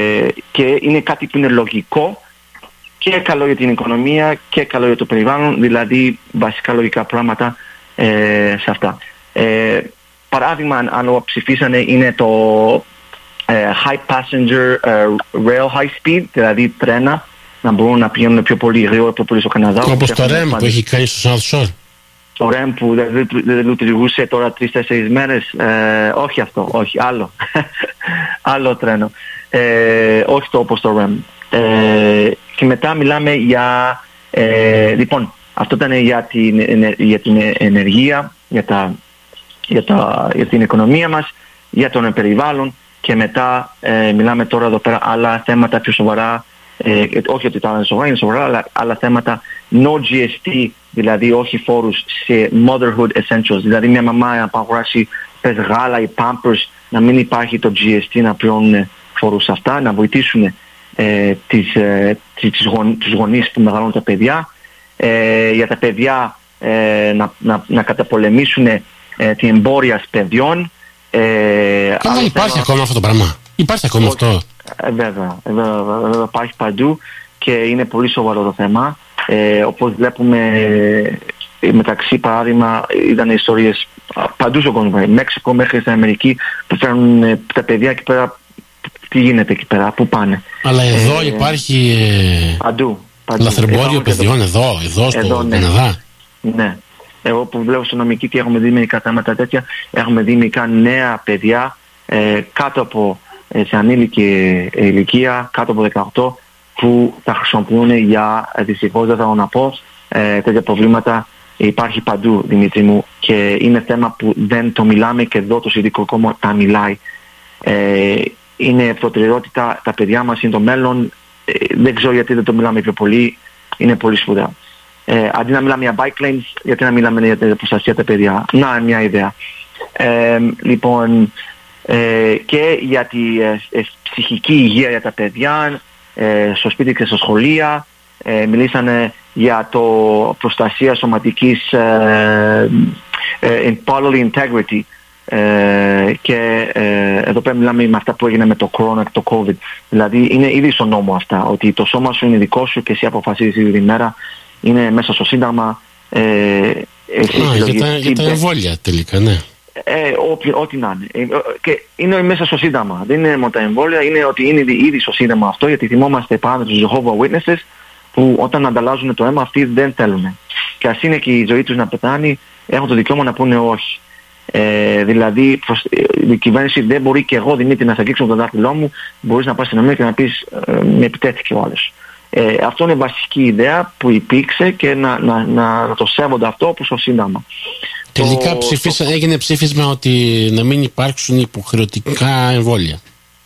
Speaker 2: και είναι κάτι που είναι λογικό και καλό για την οικονομία και καλό για το περιβάλλον, δηλαδή βασικά λογικά πράγματα ε, σε αυτά. Ε, παράδειγμα, αν ψηφίσανε είναι το ε, high passenger ε, rail high speed, δηλαδή τρένα να μπορούν να πηγαίνουν πιο πολύ γρήγορα, πιο πολύ στο Καναδά.
Speaker 1: Όπως το ρεμ που έχει κάνει στο South Shore.
Speaker 2: Το ρεμ που δεν, δεν λειτουργούσε τώρα τρεις-τέσσερις μέρες. Ε, όχι αυτό, όχι, άλλο. άλλο τρένο. Ε, όχι το όπως το ρεμ. Ε, και μετά μιλάμε για... Ε, λοιπόν, αυτό ήταν για την, για την ενεργεία, για, τα, για, τα, για την οικονομία μας, για τον περιβάλλον και μετά ε, μιλάμε τώρα εδώ πέρα άλλα θέματα πιο σοβαρά, ε, όχι ότι τα άλλα είναι σοβαρά, είναι σοβαρά, αλλά άλλα θέματα no τζι ες τι, δηλαδή όχι φόρους σε motherhood essentials, δηλαδή μια μαμά να αγοράσει πες γάλα ή pampers, να μην υπάρχει το τζι ες τι να πληρώνουν φόρους αυτά, να βοηθήσουν ε, τις, ε, τις, γον, τους γονείς που μεγαλώνουν τα παιδιά, ε, για τα παιδιά ε, να, να, να καταπολεμήσουν ε, την εμπόρια παιδιών. Ε,
Speaker 1: Καλά, υπάρχει θέμα... ακόμα αυτό το πράγμα. Υπάρχει ακόμα Όχι, αυτό.
Speaker 2: Ε, βέβαια, ε, βέβαια, βέβαια, υπάρχει παντού και είναι πολύ σοβαρό το θέμα. Ε, όπως βλέπουμε ε, μεταξύ παράδειγμα ήταν ιστορίες παντού στον κόσμο, Μέξικο μέχρι στην Αμερική που φέρνουν ε, τα παιδιά εκεί πέρα. Τι γίνεται εκεί πέρα, πού πάνε.
Speaker 1: Αλλά εδώ ε, υπάρχει ε,
Speaker 2: παντού, παντού.
Speaker 1: λαθρεμπόριο παιδιών εδώ, εδώ, εδώ στο Καναδά.
Speaker 2: Ναι. ναι. Εγώ που βλέπω στο νομική και έχουμε δει μερικά θέματα τέτοια, έχουμε δει μερικά νέα παιδιά ε, κάτω από ε, σε ανήλικη ηλικία, κάτω από δεκαοκτώ, που τα χρησιμοποιούν για, δυστυχώς δεν θα να πω, ε, τέτοια προβλήματα υπάρχει παντού, Δημήτρη μου, και είναι θέμα που δεν το μιλάμε και εδώ το Συνδικό Κόμμα τα μιλάει. Ε, είναι προτεραιότητα, τα παιδιά μας είναι το μέλλον, ε, δεν ξέρω γιατί δεν το μιλάμε πιο πολύ, είναι πολύ σπουδαίο. Ε, αντί να μιλάμε για bike lanes, γιατί να μιλάμε για την προστασία τα παιδιά. Να, μια ιδέα. Ε, λοιπόν, ε, και για τη ε, ε, ψυχική υγεία για τα παιδιά, ε, στο σπίτι και στα σχολεία. Ε, μιλήσανε για το προστασία σωματικής ε, ε, bodily integrity. Ε, και ε, εδώ πέρα μιλάμε με αυτά που έγινε με το corona και το covid. Δηλαδή είναι ήδη στο νόμο αυτά, ότι το σώμα σου είναι δικό σου και εσύ αποφασίζεις ήδη τη μέρα. Είναι μέσα στο Σύνταγμα. Ε,
Speaker 1: Α, για, τα, για τα εμβόλια τελικά, ναι.
Speaker 2: Ε, ό, ό,τι να είναι. Ε, και είναι μέσα στο Σύνταγμα. Δεν είναι μόνο τα εμβόλια, είναι ότι είναι ήδη στο Σύνταγμα αυτό, γιατί θυμόμαστε πάνω τους Jehovah Witnesses που όταν ανταλλάζουν το αίμα αυτοί δεν θέλουν. Και ας είναι και η ζωή τους να πεθάνει, έχουν το δικαίωμα να πούνε όχι. Ε, δηλαδή προς, η κυβέρνηση δεν μπορεί και εγώ Δημήτρη να σε αγγίξω το δάχτυλό μου, μπορείς να πας στην αστυνομία και να πεις ε, με επιτέθηκε ο άλλος. Ε, αυτό είναι βασική ιδέα που υπήρξε και να, να, να, να το σέβονται αυτό όπως το Σύνταγμα.
Speaker 1: Τελικά
Speaker 2: το,
Speaker 1: ψηφίσα,
Speaker 2: το...
Speaker 1: έγινε ψήφισμα ότι να μην υπάρξουν υποχρεωτικά εμβόλια.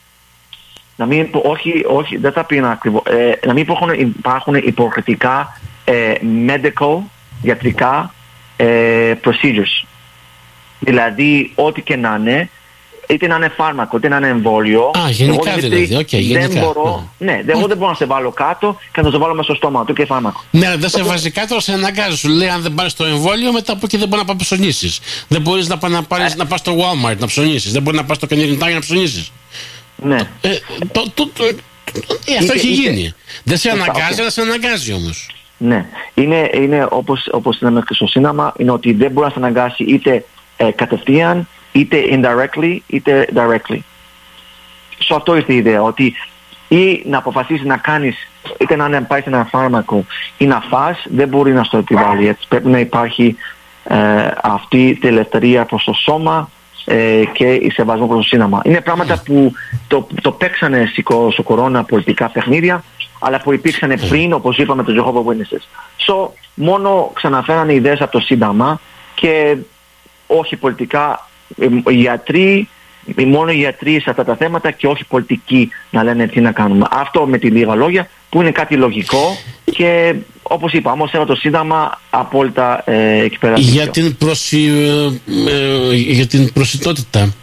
Speaker 2: Να μην, όχι, όχι, δεν θα πει ένα ακριβό. Ε, να μην υπάρχουν, υπάρχουν υποχρεωτικά ε, medical, ιατρικά ε, procedures. Δηλαδή, ό,τι και να είναι, είτε να είναι φάρμακο, είτε να είναι εμβόλιο.
Speaker 1: Α, γενικά εγώ, δηλαδή, okay, γενικά.
Speaker 2: Δεν μπορώ, ναι, ναι, εγώ δεν μπορώ να σε βάλω κάτω και να το βάλω μέσα στο στόμα του και φάρμακο.
Speaker 1: Ναι, δεν σε βάζει κάτω, σε αναγκάζει. Σου λέει αν δεν πάρεις το εμβόλιο, μετά από εκεί δεν μπορεί να πάει ψωνίσεις. Δεν μπορείς να, να, πάρεις, ε. να πας στο Walmart να ψωνίσεις. Δεν μπορεί να πας στο Canadian Tire να ψωνίσεις.
Speaker 2: Ναι.
Speaker 1: Ε, το, το, το, ε, αυτό είτε, έχει είτε, γίνει. Είτε, δεν σε αναγκάζει, αλλά σε αναγκάζει όμως.
Speaker 2: Ναι, είναι, είναι όπως, όπως λέμε και στο Σύνταγμα, είναι ότι δεν μπορεί να σε αναγκάσει είτε ε, κατευθείαν, είτε indirectly, είτε directly. Σε αυτό ήρθε η ιδέα, ότι ή να αποφασίσεις να κάνεις, είτε να πάρεις ένα φάρμακο ή να φας, δεν μπορεί να στο επιβάλλει. Έτσι πρέπει να υπάρχει ε, αυτή η ελευθερία προς το σώμα ε, και η σεβασμό προς το Σύνταγμα. Είναι πράγματα που το, το παίξανε στο κορώνα πολιτικά παιχνίδια, αλλά που υπήρξαν πριν, όπως είπαμε, το Jehovah Witnesses. So, μόνο ξαναφέρανε ιδέες από το Σύνταγμα και όχι πολιτικά, οι γιατροί, μόνο οι γιατροί σε αυτά τα θέματα και όχι πολιτικοί να λένε τι να κάνουμε. Αυτό με τη λίγα λόγια που είναι κάτι λογικό και όπως είπα, όμως έχω το Σύνταγμα απόλυτα ε, εκεί πέρα.
Speaker 1: Για την, προσι... ε, ε, για την προσιτότητα,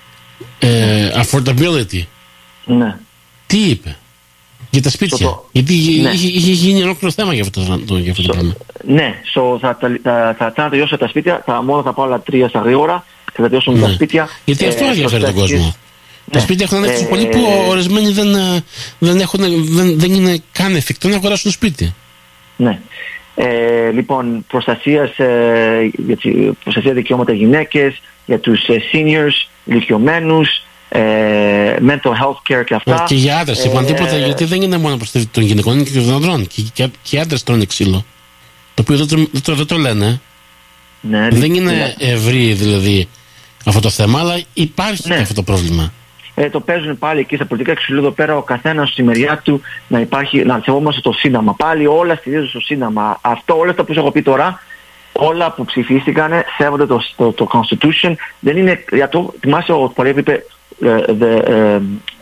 Speaker 1: ε, affordability,
Speaker 2: ναι.
Speaker 1: Τι είπε για τα σπίτια? Το... Γιατί ναι. είχε, είχε γίνει ολόκληρο θέμα για αυτό το, για αυτό το so, πράγμα.
Speaker 2: Ναι, so, θα, θα, θα, θα, θα τελειώσω τα σπίτια, θα, μόνο θα πάω άλλα τρία στα γρήγορα και θα τελειώσουμε ναι. τα σπίτια.
Speaker 1: Γιατί ε, αυτό ενδιαφέρει τον κόσμο. Ναι. Τα σπίτια έχουν έρθει ε, πολύ που ορισμένοι δεν, δεν, έχουν, δεν, δεν είναι καν εφικτό να αγοράσουν σπίτι.
Speaker 2: Ναι. Ε, λοιπόν, προστασίας, ε, προστασία δικαιώματα γυναίκες, για τους ε, seniors, ηλικιωμένους, ε, mental health care και αυτά.
Speaker 1: Και για άντρες, είπαν
Speaker 2: ε,
Speaker 1: τίποτα, γιατί δεν είναι μόνο προς των γυναικών, είναι και των ανδρών. Και, και, και οι άντρες τρώνε ξύλο. Το οποίο δεν το, δεν το, δεν το λένε.
Speaker 2: Ναι,
Speaker 1: δεν είναι
Speaker 2: ναι.
Speaker 1: ευρύ δηλαδή αυτό το θέμα, αλλά υπάρχει
Speaker 2: ναι.
Speaker 1: και αυτό το πρόβλημα.
Speaker 2: Ε, το παίζουν πάλι εκεί στα πολιτικά ξυλού εδώ πέρα ο καθένας στη μεριά του να υπάρχει, να σεβόμαστε το Σύνταγμα. Πάλι όλα στηρίζουν στο Σύνταγμα. Αυτό, όλα αυτά που σας έχω πει τώρα, όλα που ψηφίστηκαν σέβονται το, το, το Constitution. Δεν είναι, για το, θυμάσαι ο Πολέμου είπε uh, the, uh,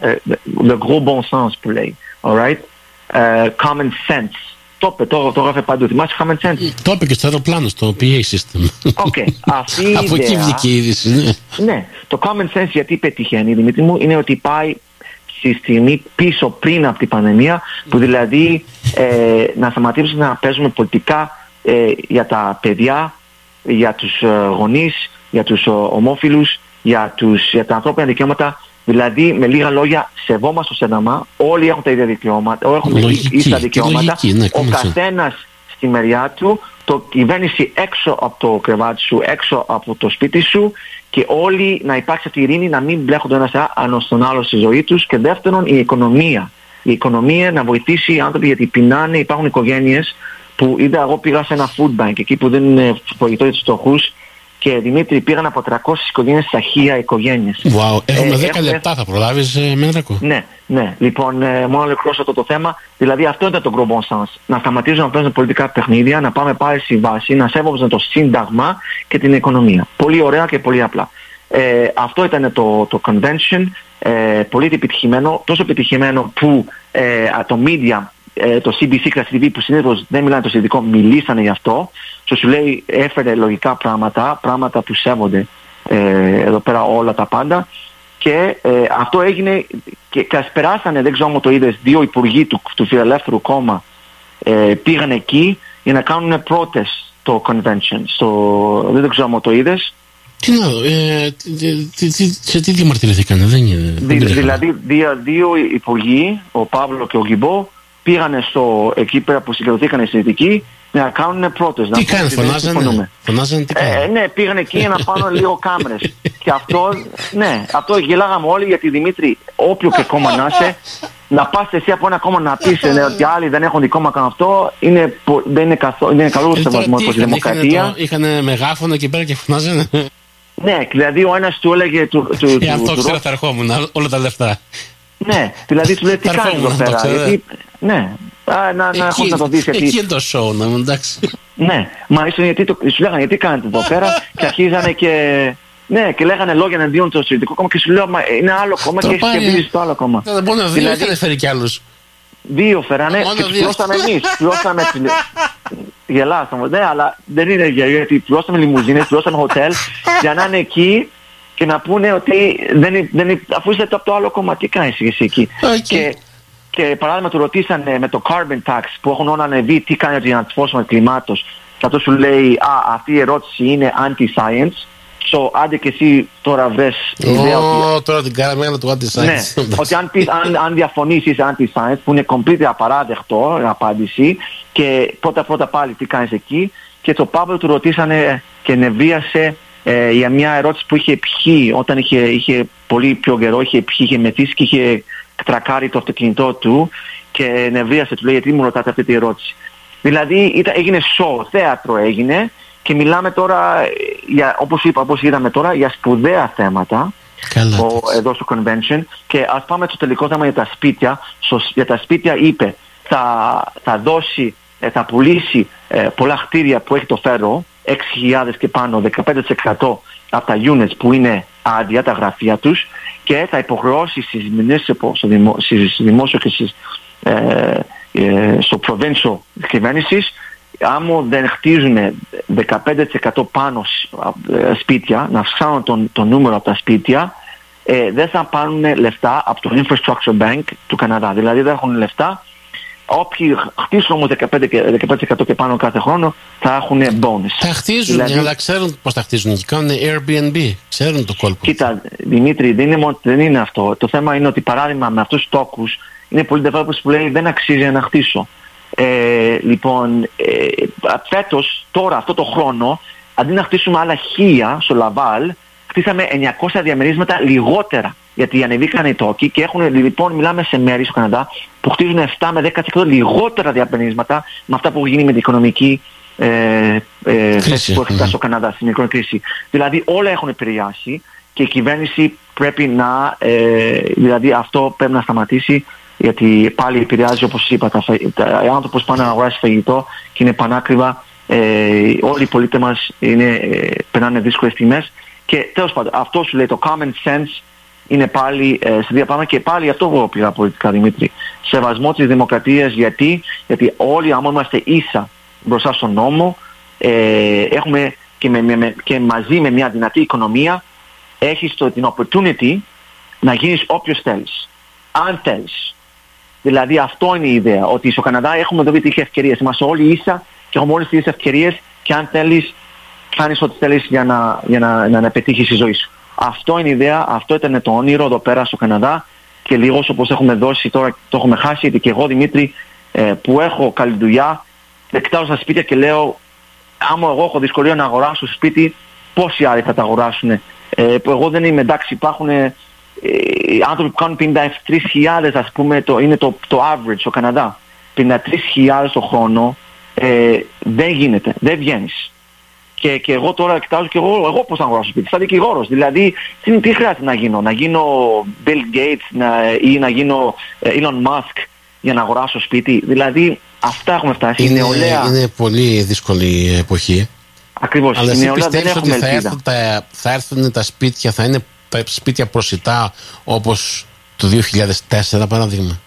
Speaker 2: uh, the gros bon sens που λέει, alright, uh, common sense. Το είπε, το, το έγραφε παντού. Θυμάσαι common sense.
Speaker 1: Το είπε και στο αεροπλάνο, στο πι έι system.
Speaker 2: Okay. Αυτή η
Speaker 1: από
Speaker 2: ιδέα,
Speaker 1: εκεί βγήκε η είδηση. Ναι.
Speaker 2: ναι, το common sense γιατί πετυχαίνει, Δημήτρη μου, είναι ότι πάει στη στιγμή πίσω πριν από την πανδημία, που δηλαδή ε, να σταματήσουμε να παίζουμε πολιτικά ε, για τα παιδιά, για τους ε, γονείς, για τους ε, ομόφυλους, για, τους, για τα ανθρώπινα δικαιώματα. Δηλαδή, με λίγα λόγια, σεβόμαστε το Σύνταγμα, όλοι έχουν τα ίδια δικαιώματα, όλοι έχουν ίσα δικαιώματα, λογική, ναι, ο καθένας στη μεριά του, το κυβέρνηση έξω από το κρεβάτι σου, έξω από το σπίτι σου, και όλοι να υπάρξει αυτή η ειρήνη, να μην μπλέχονται ένας στον άλλο στη ζωή τους. Και δεύτερον, η οικονομία. Η οικονομία να βοηθήσει οι άνθρωποι, γιατί πεινάνε, υπάρχουν οικογένειες που είδα, εγώ πήγα σε ένα food bank εκεί που δίνουν φαγητό για τους φτωχούς. Και Δημήτρη, πήγαν από τριακόσιες οικογένειες στα χίλια οικογένειες.
Speaker 1: Wow, έχουμε
Speaker 2: ε,
Speaker 1: δέκα λεπτά, θα προλάβεις ε, Μέντρακο?
Speaker 2: Ναι, ναι. Λοιπόν, ε, μόνο ολοκληρώσω αυτό το θέμα. Δηλαδή αυτό ήταν το gros bon sens. Να σταματήσουμε να παίζουμε πολιτικά παιχνίδια, να πάμε πάλι στη βάση, να σέβομαστε το Σύνταγμα και την οικονομία. Πολύ ωραία και πολύ απλά. Ε, αυτό ήταν το, το convention, ε, πολύ επιτυχημένο, τόσο επιτυχημένο που ε, το media, ε, το σι μπι σι και τα τι βι που συνήθως δεν μιλάνε το συνδικό, μιλήσανε γι' αυτό. So, σου λέει, έφερε λογικά πράγματα, πράγματα που σέβονται ε, εδώ πέρα όλα τα πάντα, και ε, αυτό έγινε και κασπεράσανε, δεν ξέρω αν το είδες, δύο υπουργοί του, του Φιλελεύθερου κόμμα ε, πήγαν εκεί για να κάνουν πρώτες το convention. Στο, δεν ξέρω αν το είδες.
Speaker 1: Τι να δω, ε, σε τι διαμαρτυρηθήκανε, δεν είναι.
Speaker 2: Δη, δηλαδή δύο, δύο υπουργοί, ο Παύλο και ο Γκυμπό, πήγανε στο, εκεί πέρα που συγκεντρωθήκαν οι συνδικοί να κάνουν πρώτες.
Speaker 1: Τι κάνουν, φωνάζανε, φωνάζανε τι κάνουν.
Speaker 2: Ε, ναι, πήγαν εκεί για να πάρουν λίγο κάμερες. Και αυτό, ναι, αυτό γελάγαμε όλοι, γιατί Δημήτρη, όποιο και κόμμα να είσαι, να πας εσύ από ένα κόμμα να πεις ε, ότι άλλοι δεν έχουν κόμμα κάνω αυτό, είναι, δεν είναι, καθό, είναι καλό ε, σεβασμό προς τη δημοκρατία.
Speaker 1: Είχαν μεγάφωνο εκεί πέρα και φωνάζανε.
Speaker 2: Ναι, δηλαδή ο ένας του έλεγε του, του,
Speaker 1: ε, αυτό του, ξέρω, θα ερχόμουν όλα τα λεφτά.
Speaker 2: Ναι, δηλαδή του λέει τι κάνεις εδώ πέρα. Γιατί, ναι, α, να, να έχω να το δεις.
Speaker 1: Εκεί είναι το show, να μου εντάξει.
Speaker 2: Ναι, μα ίσως γιατί το, σου λέγανε γιατί κάνετε εδώ πέρα και αρχίζανε και, ναι, και λέγανε λόγια εναντίον του Συντηρητικού Κόμμα και σου λέω μα είναι άλλο κόμμα και έχεις κερδίσει το άλλο κόμμα.
Speaker 1: Δεν μπορεί να δει, δηλαδή, δεν φέρει κι άλλους.
Speaker 2: Δύο φέρανε και τους πλώσαμε εμείς. Πλώσαμε γελάσαμε, ναι, αλλά δεν είναι γιατί πλώσαμε λιμουζίνες, πλώσαμε χοτέλ για να είναι εκεί και να πούνε ότι δεν, δεν, αφού είστε από το άλλο κόμμα, τι κάνεις εσύ εκεί.
Speaker 1: Okay.
Speaker 2: Και, και παράδειγμα του ρωτήσανε με το carbon tax που έχουν όλα ανεβεί, τι κάνει για να αντιφώσουμε κλιμάτος. Και αυτό σου λέει, α, αυτή η ερώτηση είναι anti-science. So, άντε και εσύ τώρα βρες
Speaker 1: oh, ιδέα ότι... τώρα την κάναμε ένα του anti-science.
Speaker 2: Ναι, ότι αν, πεις, αν, αν διαφωνείς είσαι anti-science, που είναι completely απαράδεκτο απάντηση, και πρώτα πρώτα πάλι τι κάνεις εκεί. Και το Παύλο του ρωτήσανε και νευρίασε ε, για μια ερώτηση που είχε πιει όταν είχε, είχε πολύ πιο καιρό, είχε πιει, είχε μεθύσει και είχε τρακάρει το αυτοκίνητό του και νευρίασε, του λέει γιατί μου ρωτάτε αυτή τη ερώτηση. Δηλαδή ήταν, έγινε show, θέατρο έγινε. Και μιλάμε τώρα, για, όπως είπα, όπως είδαμε τώρα, για σπουδαία θέματα ο, εδώ στο convention. Και ας πάμε στο τελικό θέμα για τα σπίτια. Στο, για τα σπίτια είπε θα, θα δώσει, θα πουλήσει ε, πολλά κτίρια που έχει το Φέρο, έξι χιλιάδες και πάνω, δεκαπέντε τοις εκατό από τα units που είναι άδεια, τα γραφεία τους, και θα υποχρεώσει στις δημο, δημόσιο και στις, ε, ε, στο provincial κυβέρνησης, άμα δεν χτίζουν δεκαπέντε τοις εκατό πάνω σπίτια, να αυξάνουν τον, τον νούμερο από τα σπίτια, ε, δεν θα πάρουν λεφτά από το Infrastructure Bank του Καναδά. Δηλαδή δεν έχουν λεφτά. Όποιοι χτίσουν όμως δεκαπέντε τοις εκατό και πάνω κάθε χρόνο θα έχουν bonus.
Speaker 1: Θα χτίζουν, δηλαδή, αλλά ξέρουν πώς θα χτίζουν και κάνουν Airbnb. Ξέρουν το κόλπο.
Speaker 2: Κοίτα, Δημήτρη, δεν είναι, μόνο, δεν είναι αυτό. Το θέμα είναι ότι παράδειγμα με αυτούς τους τόκους είναι πολλοί developers που λέει δεν αξίζει να χτίσω. Ε, λοιπόν, ε, φέτος, τώρα, αυτό το χρόνο, αντί να χτίσουμε άλλα χίλια στο Λαβάλ, χτίσαμε εννιακόσια διαμερίσματα λιγότερα. Γιατί ανεβήκαν οι τόκοι και έχουν, λοιπόν, μιλάμε σε μέρη στο Καναδά που χτίζουν επτά με δέκα τοις εκατό λιγότερα διαπενίσματα με αυτά που έχουν γίνει με την οικονομική ε, ε, θέση που έχει φτάσει ο Καναδά στην οικονομική κρίση. Δηλαδή όλα έχουν επηρεάσει και η κυβέρνηση πρέπει να, ε, δηλαδή αυτό πρέπει να σταματήσει, γιατί πάλι επηρεάζει, όπως είπα, τα, τα, οι άνθρωποι πάνε να αγοράσει φαγητό και είναι πανάκριβα. Ε, όλοι οι πολίτες μας είναι, ε, περνάνε δύσκολες τιμές και τέλος πάντων αυτό σου λέει το common sense είναι πάλι ε, σε δύο πράγματα και πάλι αυτό εγώ πήγα πολιτικά, Δημήτρη. Σεβασμό της δημοκρατίας, γιατί, γιατί όλοι άμα είμαστε ίσα μπροστά στον νόμο, ε, έχουμε και, με, με, και μαζί με μια δυνατή οικονομία έχεις το, την opportunity να γίνεις όποιος θέλεις, αν θέλεις. Δηλαδή αυτό είναι η ιδέα, ότι στο Καναδά έχουμε εδώ τις ευκαιρίες, είμαστε όλοι ίσα και έχουμε όλες τις ευκαιρίες και αν θέλεις κάνεις ό,τι θέλεις για να, για να, να, να πετύχεις τη ζωή σου. Αυτό είναι η ιδέα, αυτό ήταν το όνειρο εδώ πέρα στο Καναδά και λίγο όπως έχουμε δώσει τώρα το έχουμε χάσει, γιατί και εγώ, Δημήτρη, ε, που έχω καλή δουλειά, εκτάω στα σπίτια και λέω άμα εγώ έχω δυσκολία να αγοράσω σπίτι, πόσοι άλλοι θα τα αγοράσουν. Ε, που εγώ δεν είμαι, εντάξει, υπάρχουν ε, άνθρωποι που κάνουν πενήντα τρεις χιλιάδες, ας πούμε, το, είναι το, το average στο Καναδά. πενήντα τρεις χιλιάδες το χρόνο, ε, δεν γίνεται, δεν βγαίνεις. Και, και εγώ τώρα κοιτάζω και εγώ, εγώ πώς θα αγοράσω σπίτι, σαν δικηγόρος. Δηλαδή, τι, τι χρειάζεται να γίνω, να γίνω Bill Gates να, ή να γίνω Elon Musk για να αγοράσω σπίτι. Δηλαδή, αυτά έχουμε φτάσει.
Speaker 1: Είναι, είναι πολύ δύσκολη εποχή.
Speaker 2: Ακριβώς.
Speaker 1: Αλλά εσύ πιστεύεις ότι θα έρθουν, τα, θα έρθουν τα σπίτια, θα είναι τα σπίτια προσιτά όπως το δύο χιλιάδες τέσσερα παράδειγμα?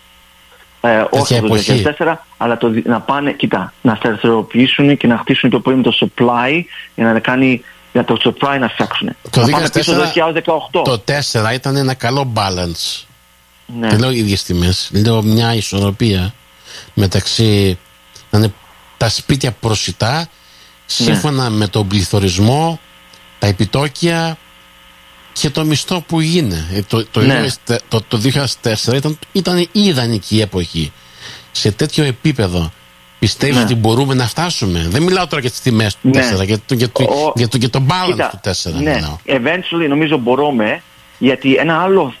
Speaker 2: Ε, όχι το δύο χιλιάδες τέσσερα, αλλά το, να πάνε, κοίτα, να σταθεροποιήσουν και να χτίσουν το πρωί με το supply για να κάνει, για το supply να φτιάξουν.
Speaker 1: Το δύο χιλιάδες δεκαοκτώ. Το τέσσερα ήταν ένα καλό balance. Ναι. Δεν λέω ίδιες τιμές, λέω μια ισορροπία μεταξύ να είναι τα σπίτια προσιτά σύμφωνα ναι. με τον πληθωρισμό, τα επιτόκια και το μισθό που είναι. Το, το, ναι. το, το, το δύο χιλιάδες τέσσερα ήταν, ήταν η ιδανική εποχή. Σε τέτοιο επίπεδο πιστεύεις ναι. ότι μπορούμε να φτάσουμε? Δεν μιλάω τώρα για τις τιμές του ναι. τέσσερα, για το, για το, Ο... για το, για το balance Κοίτα, του τέσσερα.
Speaker 2: Ναι, μιλάω. Eventually νομίζω μπορούμε, γιατί ένα άλλο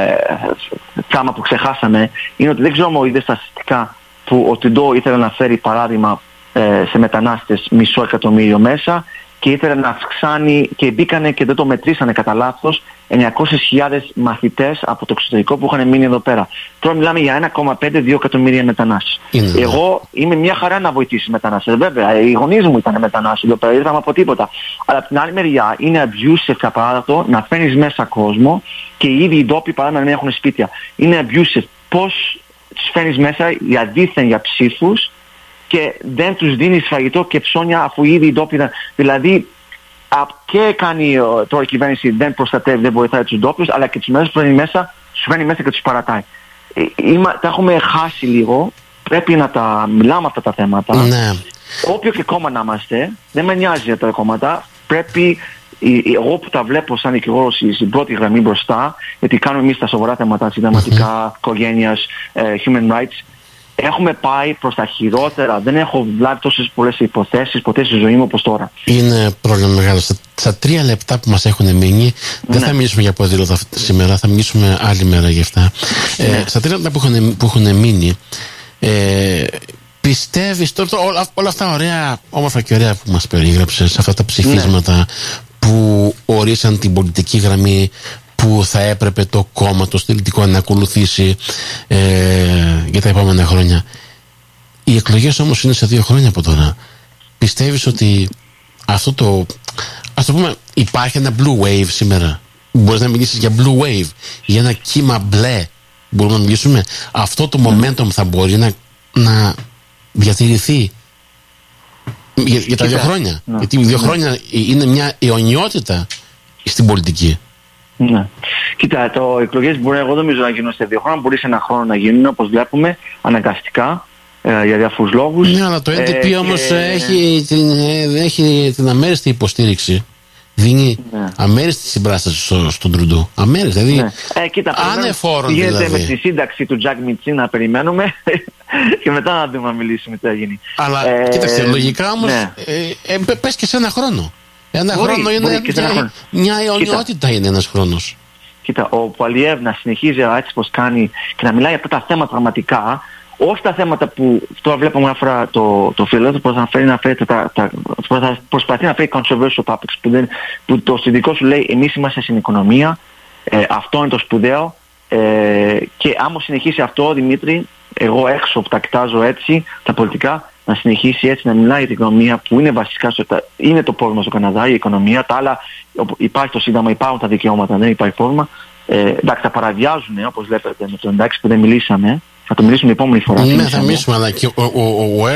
Speaker 2: πράγμα που ξεχάσαμε είναι ότι δεν ξέρω αν είδες στατιστικά που ο Τιντό ήθελε να φέρει παράδειγμα ε, σε μετανάστες μισό εκατομμύριο μέσα και ήθελε να αυξάνει και μπήκανε και δεν το μετρήσανε κατά λάθος εννιακόσιες χιλιάδες μαθητές από το εξωτερικό που είχαν μείνει εδώ πέρα. Τώρα μιλάμε για ένα κόμμα πέντε με δύο εκατομμύρια μετανάστες.
Speaker 1: Είναι,
Speaker 2: Εγώ είμαι μια χαρά να βοηθήσει μετανάστες. Βέβαια, οι γονείς μου ήταν μετανάστες εδώ πέρα, ήρθαμε από τίποτα. Αλλά από την άλλη μεριά είναι abusive απαράδεκτο να φέρνεις μέσα κόσμο και οι ίδιοι οι ντόπιοι παράδειγμα να έχουν σπίτια. Είναι abusive. Πώς τους φέρνεις μέσα για δίθεν για ψήφους και δεν τους δίνεις φαγητό και ψώνια αφού ήδη οι ντόπιοι ήταν. Δηλαδή και κάνει τώρα η κυβέρνηση, δεν προστατεύει, δεν βοηθάει τους ντόπιους, αλλά και τους μέσα που φέρνει μέσα, τους φέρνει μέσα και τους παρατάει. Είμα, τα έχουμε χάσει λίγο, πρέπει να τα μιλάμε αυτά τα θέματα.
Speaker 1: Ναι.
Speaker 2: Όποιο και κόμμα να είμαστε, δεν με νοιάζει για τα κόμματα, πρέπει, εγώ που τα βλέπω σαν δικηγόρος στην πρώτη γραμμή μπροστά, γιατί κάνουμε εμείς τα σοβαρά θέματα συνταγματικά, mm-hmm. οικογένειας, uh, human rights, έχουμε πάει προς τα χειρότερα. Δεν έχω βλάβει τόσες πολλές υποθέσεις ποτέ στη ζωή μου όπως τώρα.
Speaker 1: Είναι πρόβλημα μεγάλο. Στα, στα τρία λεπτά που μας έχουν μείνει, δεν ναι. θα μιλήσουμε για ποδήλατα σήμερα, θα μιλήσουμε άλλη μέρα γι' αυτά. Ναι. Ε, στα τρία λεπτά που έχουν, που έχουν μείνει, ε, πιστεύεις τώρα, όλα, όλα αυτά ωραία, όμορφα και ωραία που μας περίγραψες, αυτά τα ψηφίσματα ναι. που ορίσαν την πολιτική γραμμή που θα έπρεπε το κόμμα, το στελετικό να ακολουθήσει ε, για τα επόμενα χρόνια. Οι εκλογές όμως είναι σε δύο χρόνια από τώρα. Πιστεύεις ότι αυτό το, ας το πούμε, υπάρχει ένα blue wave σήμερα? Μπορείς να μιλήσεις για blue wave, για ένα κύμα μπλε? Μπορούμε να μιλήσουμε? Αυτό το momentum θα μπορεί να, να διατηρηθεί για, για τα δύο χρόνια? Ναι. Γιατί δύο ναι. χρόνια είναι μια αιωνιότητα στην πολιτική.
Speaker 2: Ναι. Κοίτα, το εκλογές μπορεί, εγώ δεν νομίζω να γίνουν σε δύο χρόνια, μπορεί σε ένα χρόνο να γίνουν, όπως βλέπουμε, αναγκαστικά, ε, για διάφορους λόγους.
Speaker 1: Ναι, αλλά το N D P ε, όμως και... έχει, την, έχει την αμέριστη υποστήριξη. Δίνει ναι. αμέριστη συμπράσταση στο, στον Τρουντό. Αμέριστη, δηλαδή. Ναι. Ε, κοίτα, ανεφόρον
Speaker 2: γίνεται
Speaker 1: δηλαδή.
Speaker 2: Με τη σύνταξη του Τζακ Μιτσί να περιμένουμε και μετά να δούμε να μιλήσουμε τι θα γίνει.
Speaker 1: Αλλά ε, κοίταξε, λογικά όμως ναι. ε, ε, πες και σε ένα χρόνο. Ένα μπορεί, χρόνο είναι μια, μια αιωνιότητα είναι ένας χρόνος.
Speaker 2: κοίτα, ο Πουαλιέβ να συνεχίζει έτσι πως κάνει και να μιλάει για αυτά τα θέματα πραγματικά, όχι τα θέματα που τώρα βλέπουμε μια φορά το, το φιλελεύθερο πως θα, φέρει, να φέρει τα, τα, θα προσπαθεί να φέρει controversial topics που, δεν, που το συνδικό σου λέει εμείς είμαστε στην οικονομία, ε, αυτό είναι το σπουδαίο, ε, και άμα συνεχίσει αυτό, Δημήτρη, εγώ έξω που τα κοιτάζω έτσι τα πολιτικά, να συνεχίσει έτσι να μιλάει για την οικονομία που είναι βασικά στο, είναι το πρόβλημα στο Καναδά, η οικονομία, τα άλλα υπάρχει το Σύνταγμα, υπάρχουν τα δικαιώματα, δεν υπάρχει πρόβλημα. Ε, εντάξει, τα παραβιάζουν, όπως βλέπετε με το εντάξει που δεν μιλήσαμε. Θα το μιλήσουμε την επόμενη φορά.
Speaker 1: Ναι, θα μιλήσουμε, αλλά και ο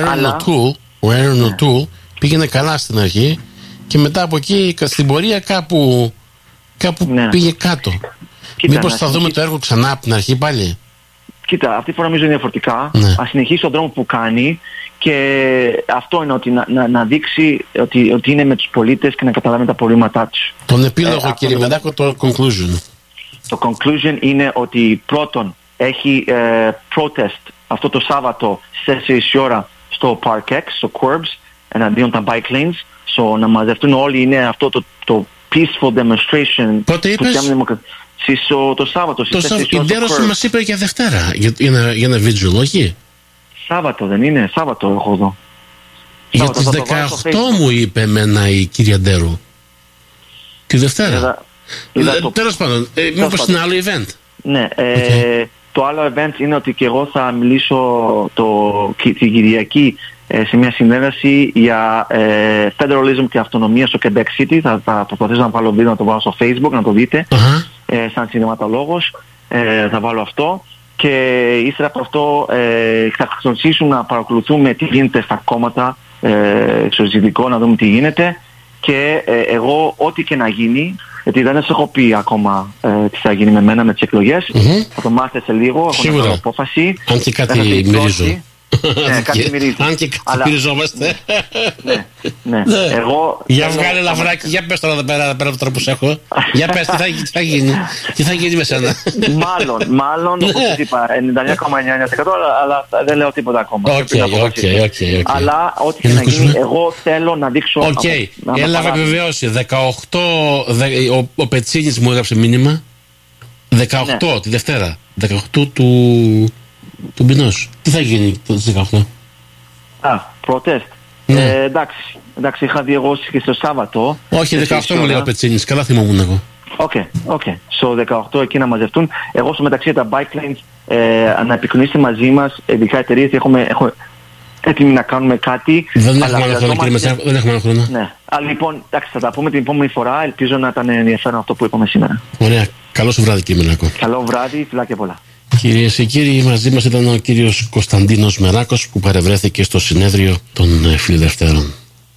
Speaker 1: Aaron O'Toole πήγαινε καλά στην αρχή και μετά από εκεί στην πορεία κάπου, κάπου ναι. πήγε κάτω. Κοίτα, μήπως θα δούμε το έργο ξανά από την αρχή πάλι.
Speaker 2: Κοίτα, αυτή τη φορά νομίζω είναι διαφορετικά.
Speaker 1: Ναι.
Speaker 2: Ας συνεχίσει τον δρόμο που κάνει και αυτό είναι ότι να, να, να δείξει ότι, ότι είναι με τους πολίτες και να καταλάβει τα προβλήματά τους.
Speaker 1: Τον επίλογο, ε, κύριε Μεντάκο, το conclusion.
Speaker 2: Το conclusion είναι ότι πρώτον έχει ε, protest αυτό το Σάββατο στις τέσσερις η ώρα στο Park X, στο Curbs, εναντίον τα bike lanes. So, να μαζευτούν όλοι, είναι αυτό το, το peaceful demonstration.
Speaker 1: Πότε είπες?
Speaker 2: Στο, το Σάββατο στις τέσσερις η ώρα.
Speaker 1: Η Ντέρος μας είπε για Δευτέρα, για, για, ένα, για ένα vigil, όχι?
Speaker 2: Σάββατο δεν είναι, Σάββατο έχω εδώ.
Speaker 1: Για Σάββατο, τις δεκαοκτώ μου είπε εμένα η κυρία Ντέρου. Τη Δευτέρα. Είδα, είδα ε, το... Τέλος πάντων, ε, μήπως είναι άλλο event?
Speaker 2: Ναι, ε, okay. Το άλλο event είναι ότι και εγώ θα μιλήσω το, την Κυριακή ε, σε μια συνέντευξη για ε, federalism και αυτονομία στο Quebec City. Θα, θα προσπαθήσω να βάλω βίντεο, να το βάλω στο Facebook, να το δείτε, uh-huh. ε, σαν συνδεματολόγος. Ε, θα βάλω αυτό. Και ύστερα από αυτό ε, θα ξεκινήσουμε να παρακολουθούμε τι γίνεται στα κόμματα, ε, στο ζητικό, να δούμε τι γίνεται. Και ε, εγώ ό,τι και να γίνει, γιατί δεν σας έχω πει ακόμα ε, τι θα γίνει με μένα με τις εκλογές, mm-hmm. θα το μάθετε σε λίγο, έχω μια απόφαση.
Speaker 1: Αν και κάτι μυρίζω.
Speaker 2: Ναι, κάτι μυρίζω.
Speaker 1: Αν και κάτι μυριζόμαστε.
Speaker 2: Ναι, ναι. Εγώ...
Speaker 1: Για βγάλε λαβράκι, για πες τώρα εδώ πέρα από τώρα που σε έχω. Για πες, τι θα γίνει, τι θα γίνει με σένα.
Speaker 2: Μάλλον, μάλλον, όπως σας είπα, ενενήντα εννιά κόμμα εννιά τοις εκατό, αλλά δεν λέω τίποτα ακόμα.
Speaker 1: Οκ, οκ, οκ.
Speaker 2: Αλλά ό,τι και να γίνει, εγώ θέλω να δείξω...
Speaker 1: Οκ, έλαβα επιβεβαίωση. δεκαοκτώ, ο Πετσίνης μου έγραψε μήνυμα. δεκαοκτώ τη Δευτέρα. δεκαοκτώ του... του Μπινός. Τι θα γίνει το δεκαοκτώ?
Speaker 2: Α, protest. Ναι. Ε, εντάξει, εντάξει, είχα δει εγώ και στο Σάββατο.
Speaker 1: Όχι, δεκαοκτώ μου λέει ο Πετσίνης, καλά θυμόμουν εγώ.
Speaker 2: Οκ, okay, οκ. Okay. Στο δεκαοκτώ εκεί να μαζευτούν. Εγώ στο μεταξύ τα bike lanes ε, να επικοινωνήσετε μαζί μας, ειδικά εταιρείες, έχουμε, έχουμε έτοιμοι να κάνουμε κάτι.
Speaker 1: Δεν έχουμε άλλο χρόνο, κύριε Μεσσάρ, δεν έχουμε άλλο χρόνο.
Speaker 2: Ναι. Αλλά λοιπόν, εντάξει, θα τα πούμε την επόμενη φορά. Ελπίζω να ήταν ενδιαφέρον αυτό που είπαμε σήμερα.
Speaker 1: Ωραία. Καλό σου βράδυ, κύριε Μενάκο.
Speaker 2: Καλό βράδυ, φιλάκια πολλά.
Speaker 1: Κυρίες και κύριοι, μαζί μας ήταν ο κύριος Κωνσταντίνος Μεράκος που παρευρέθηκε στο συνέδριο των Φιλελευθέρων.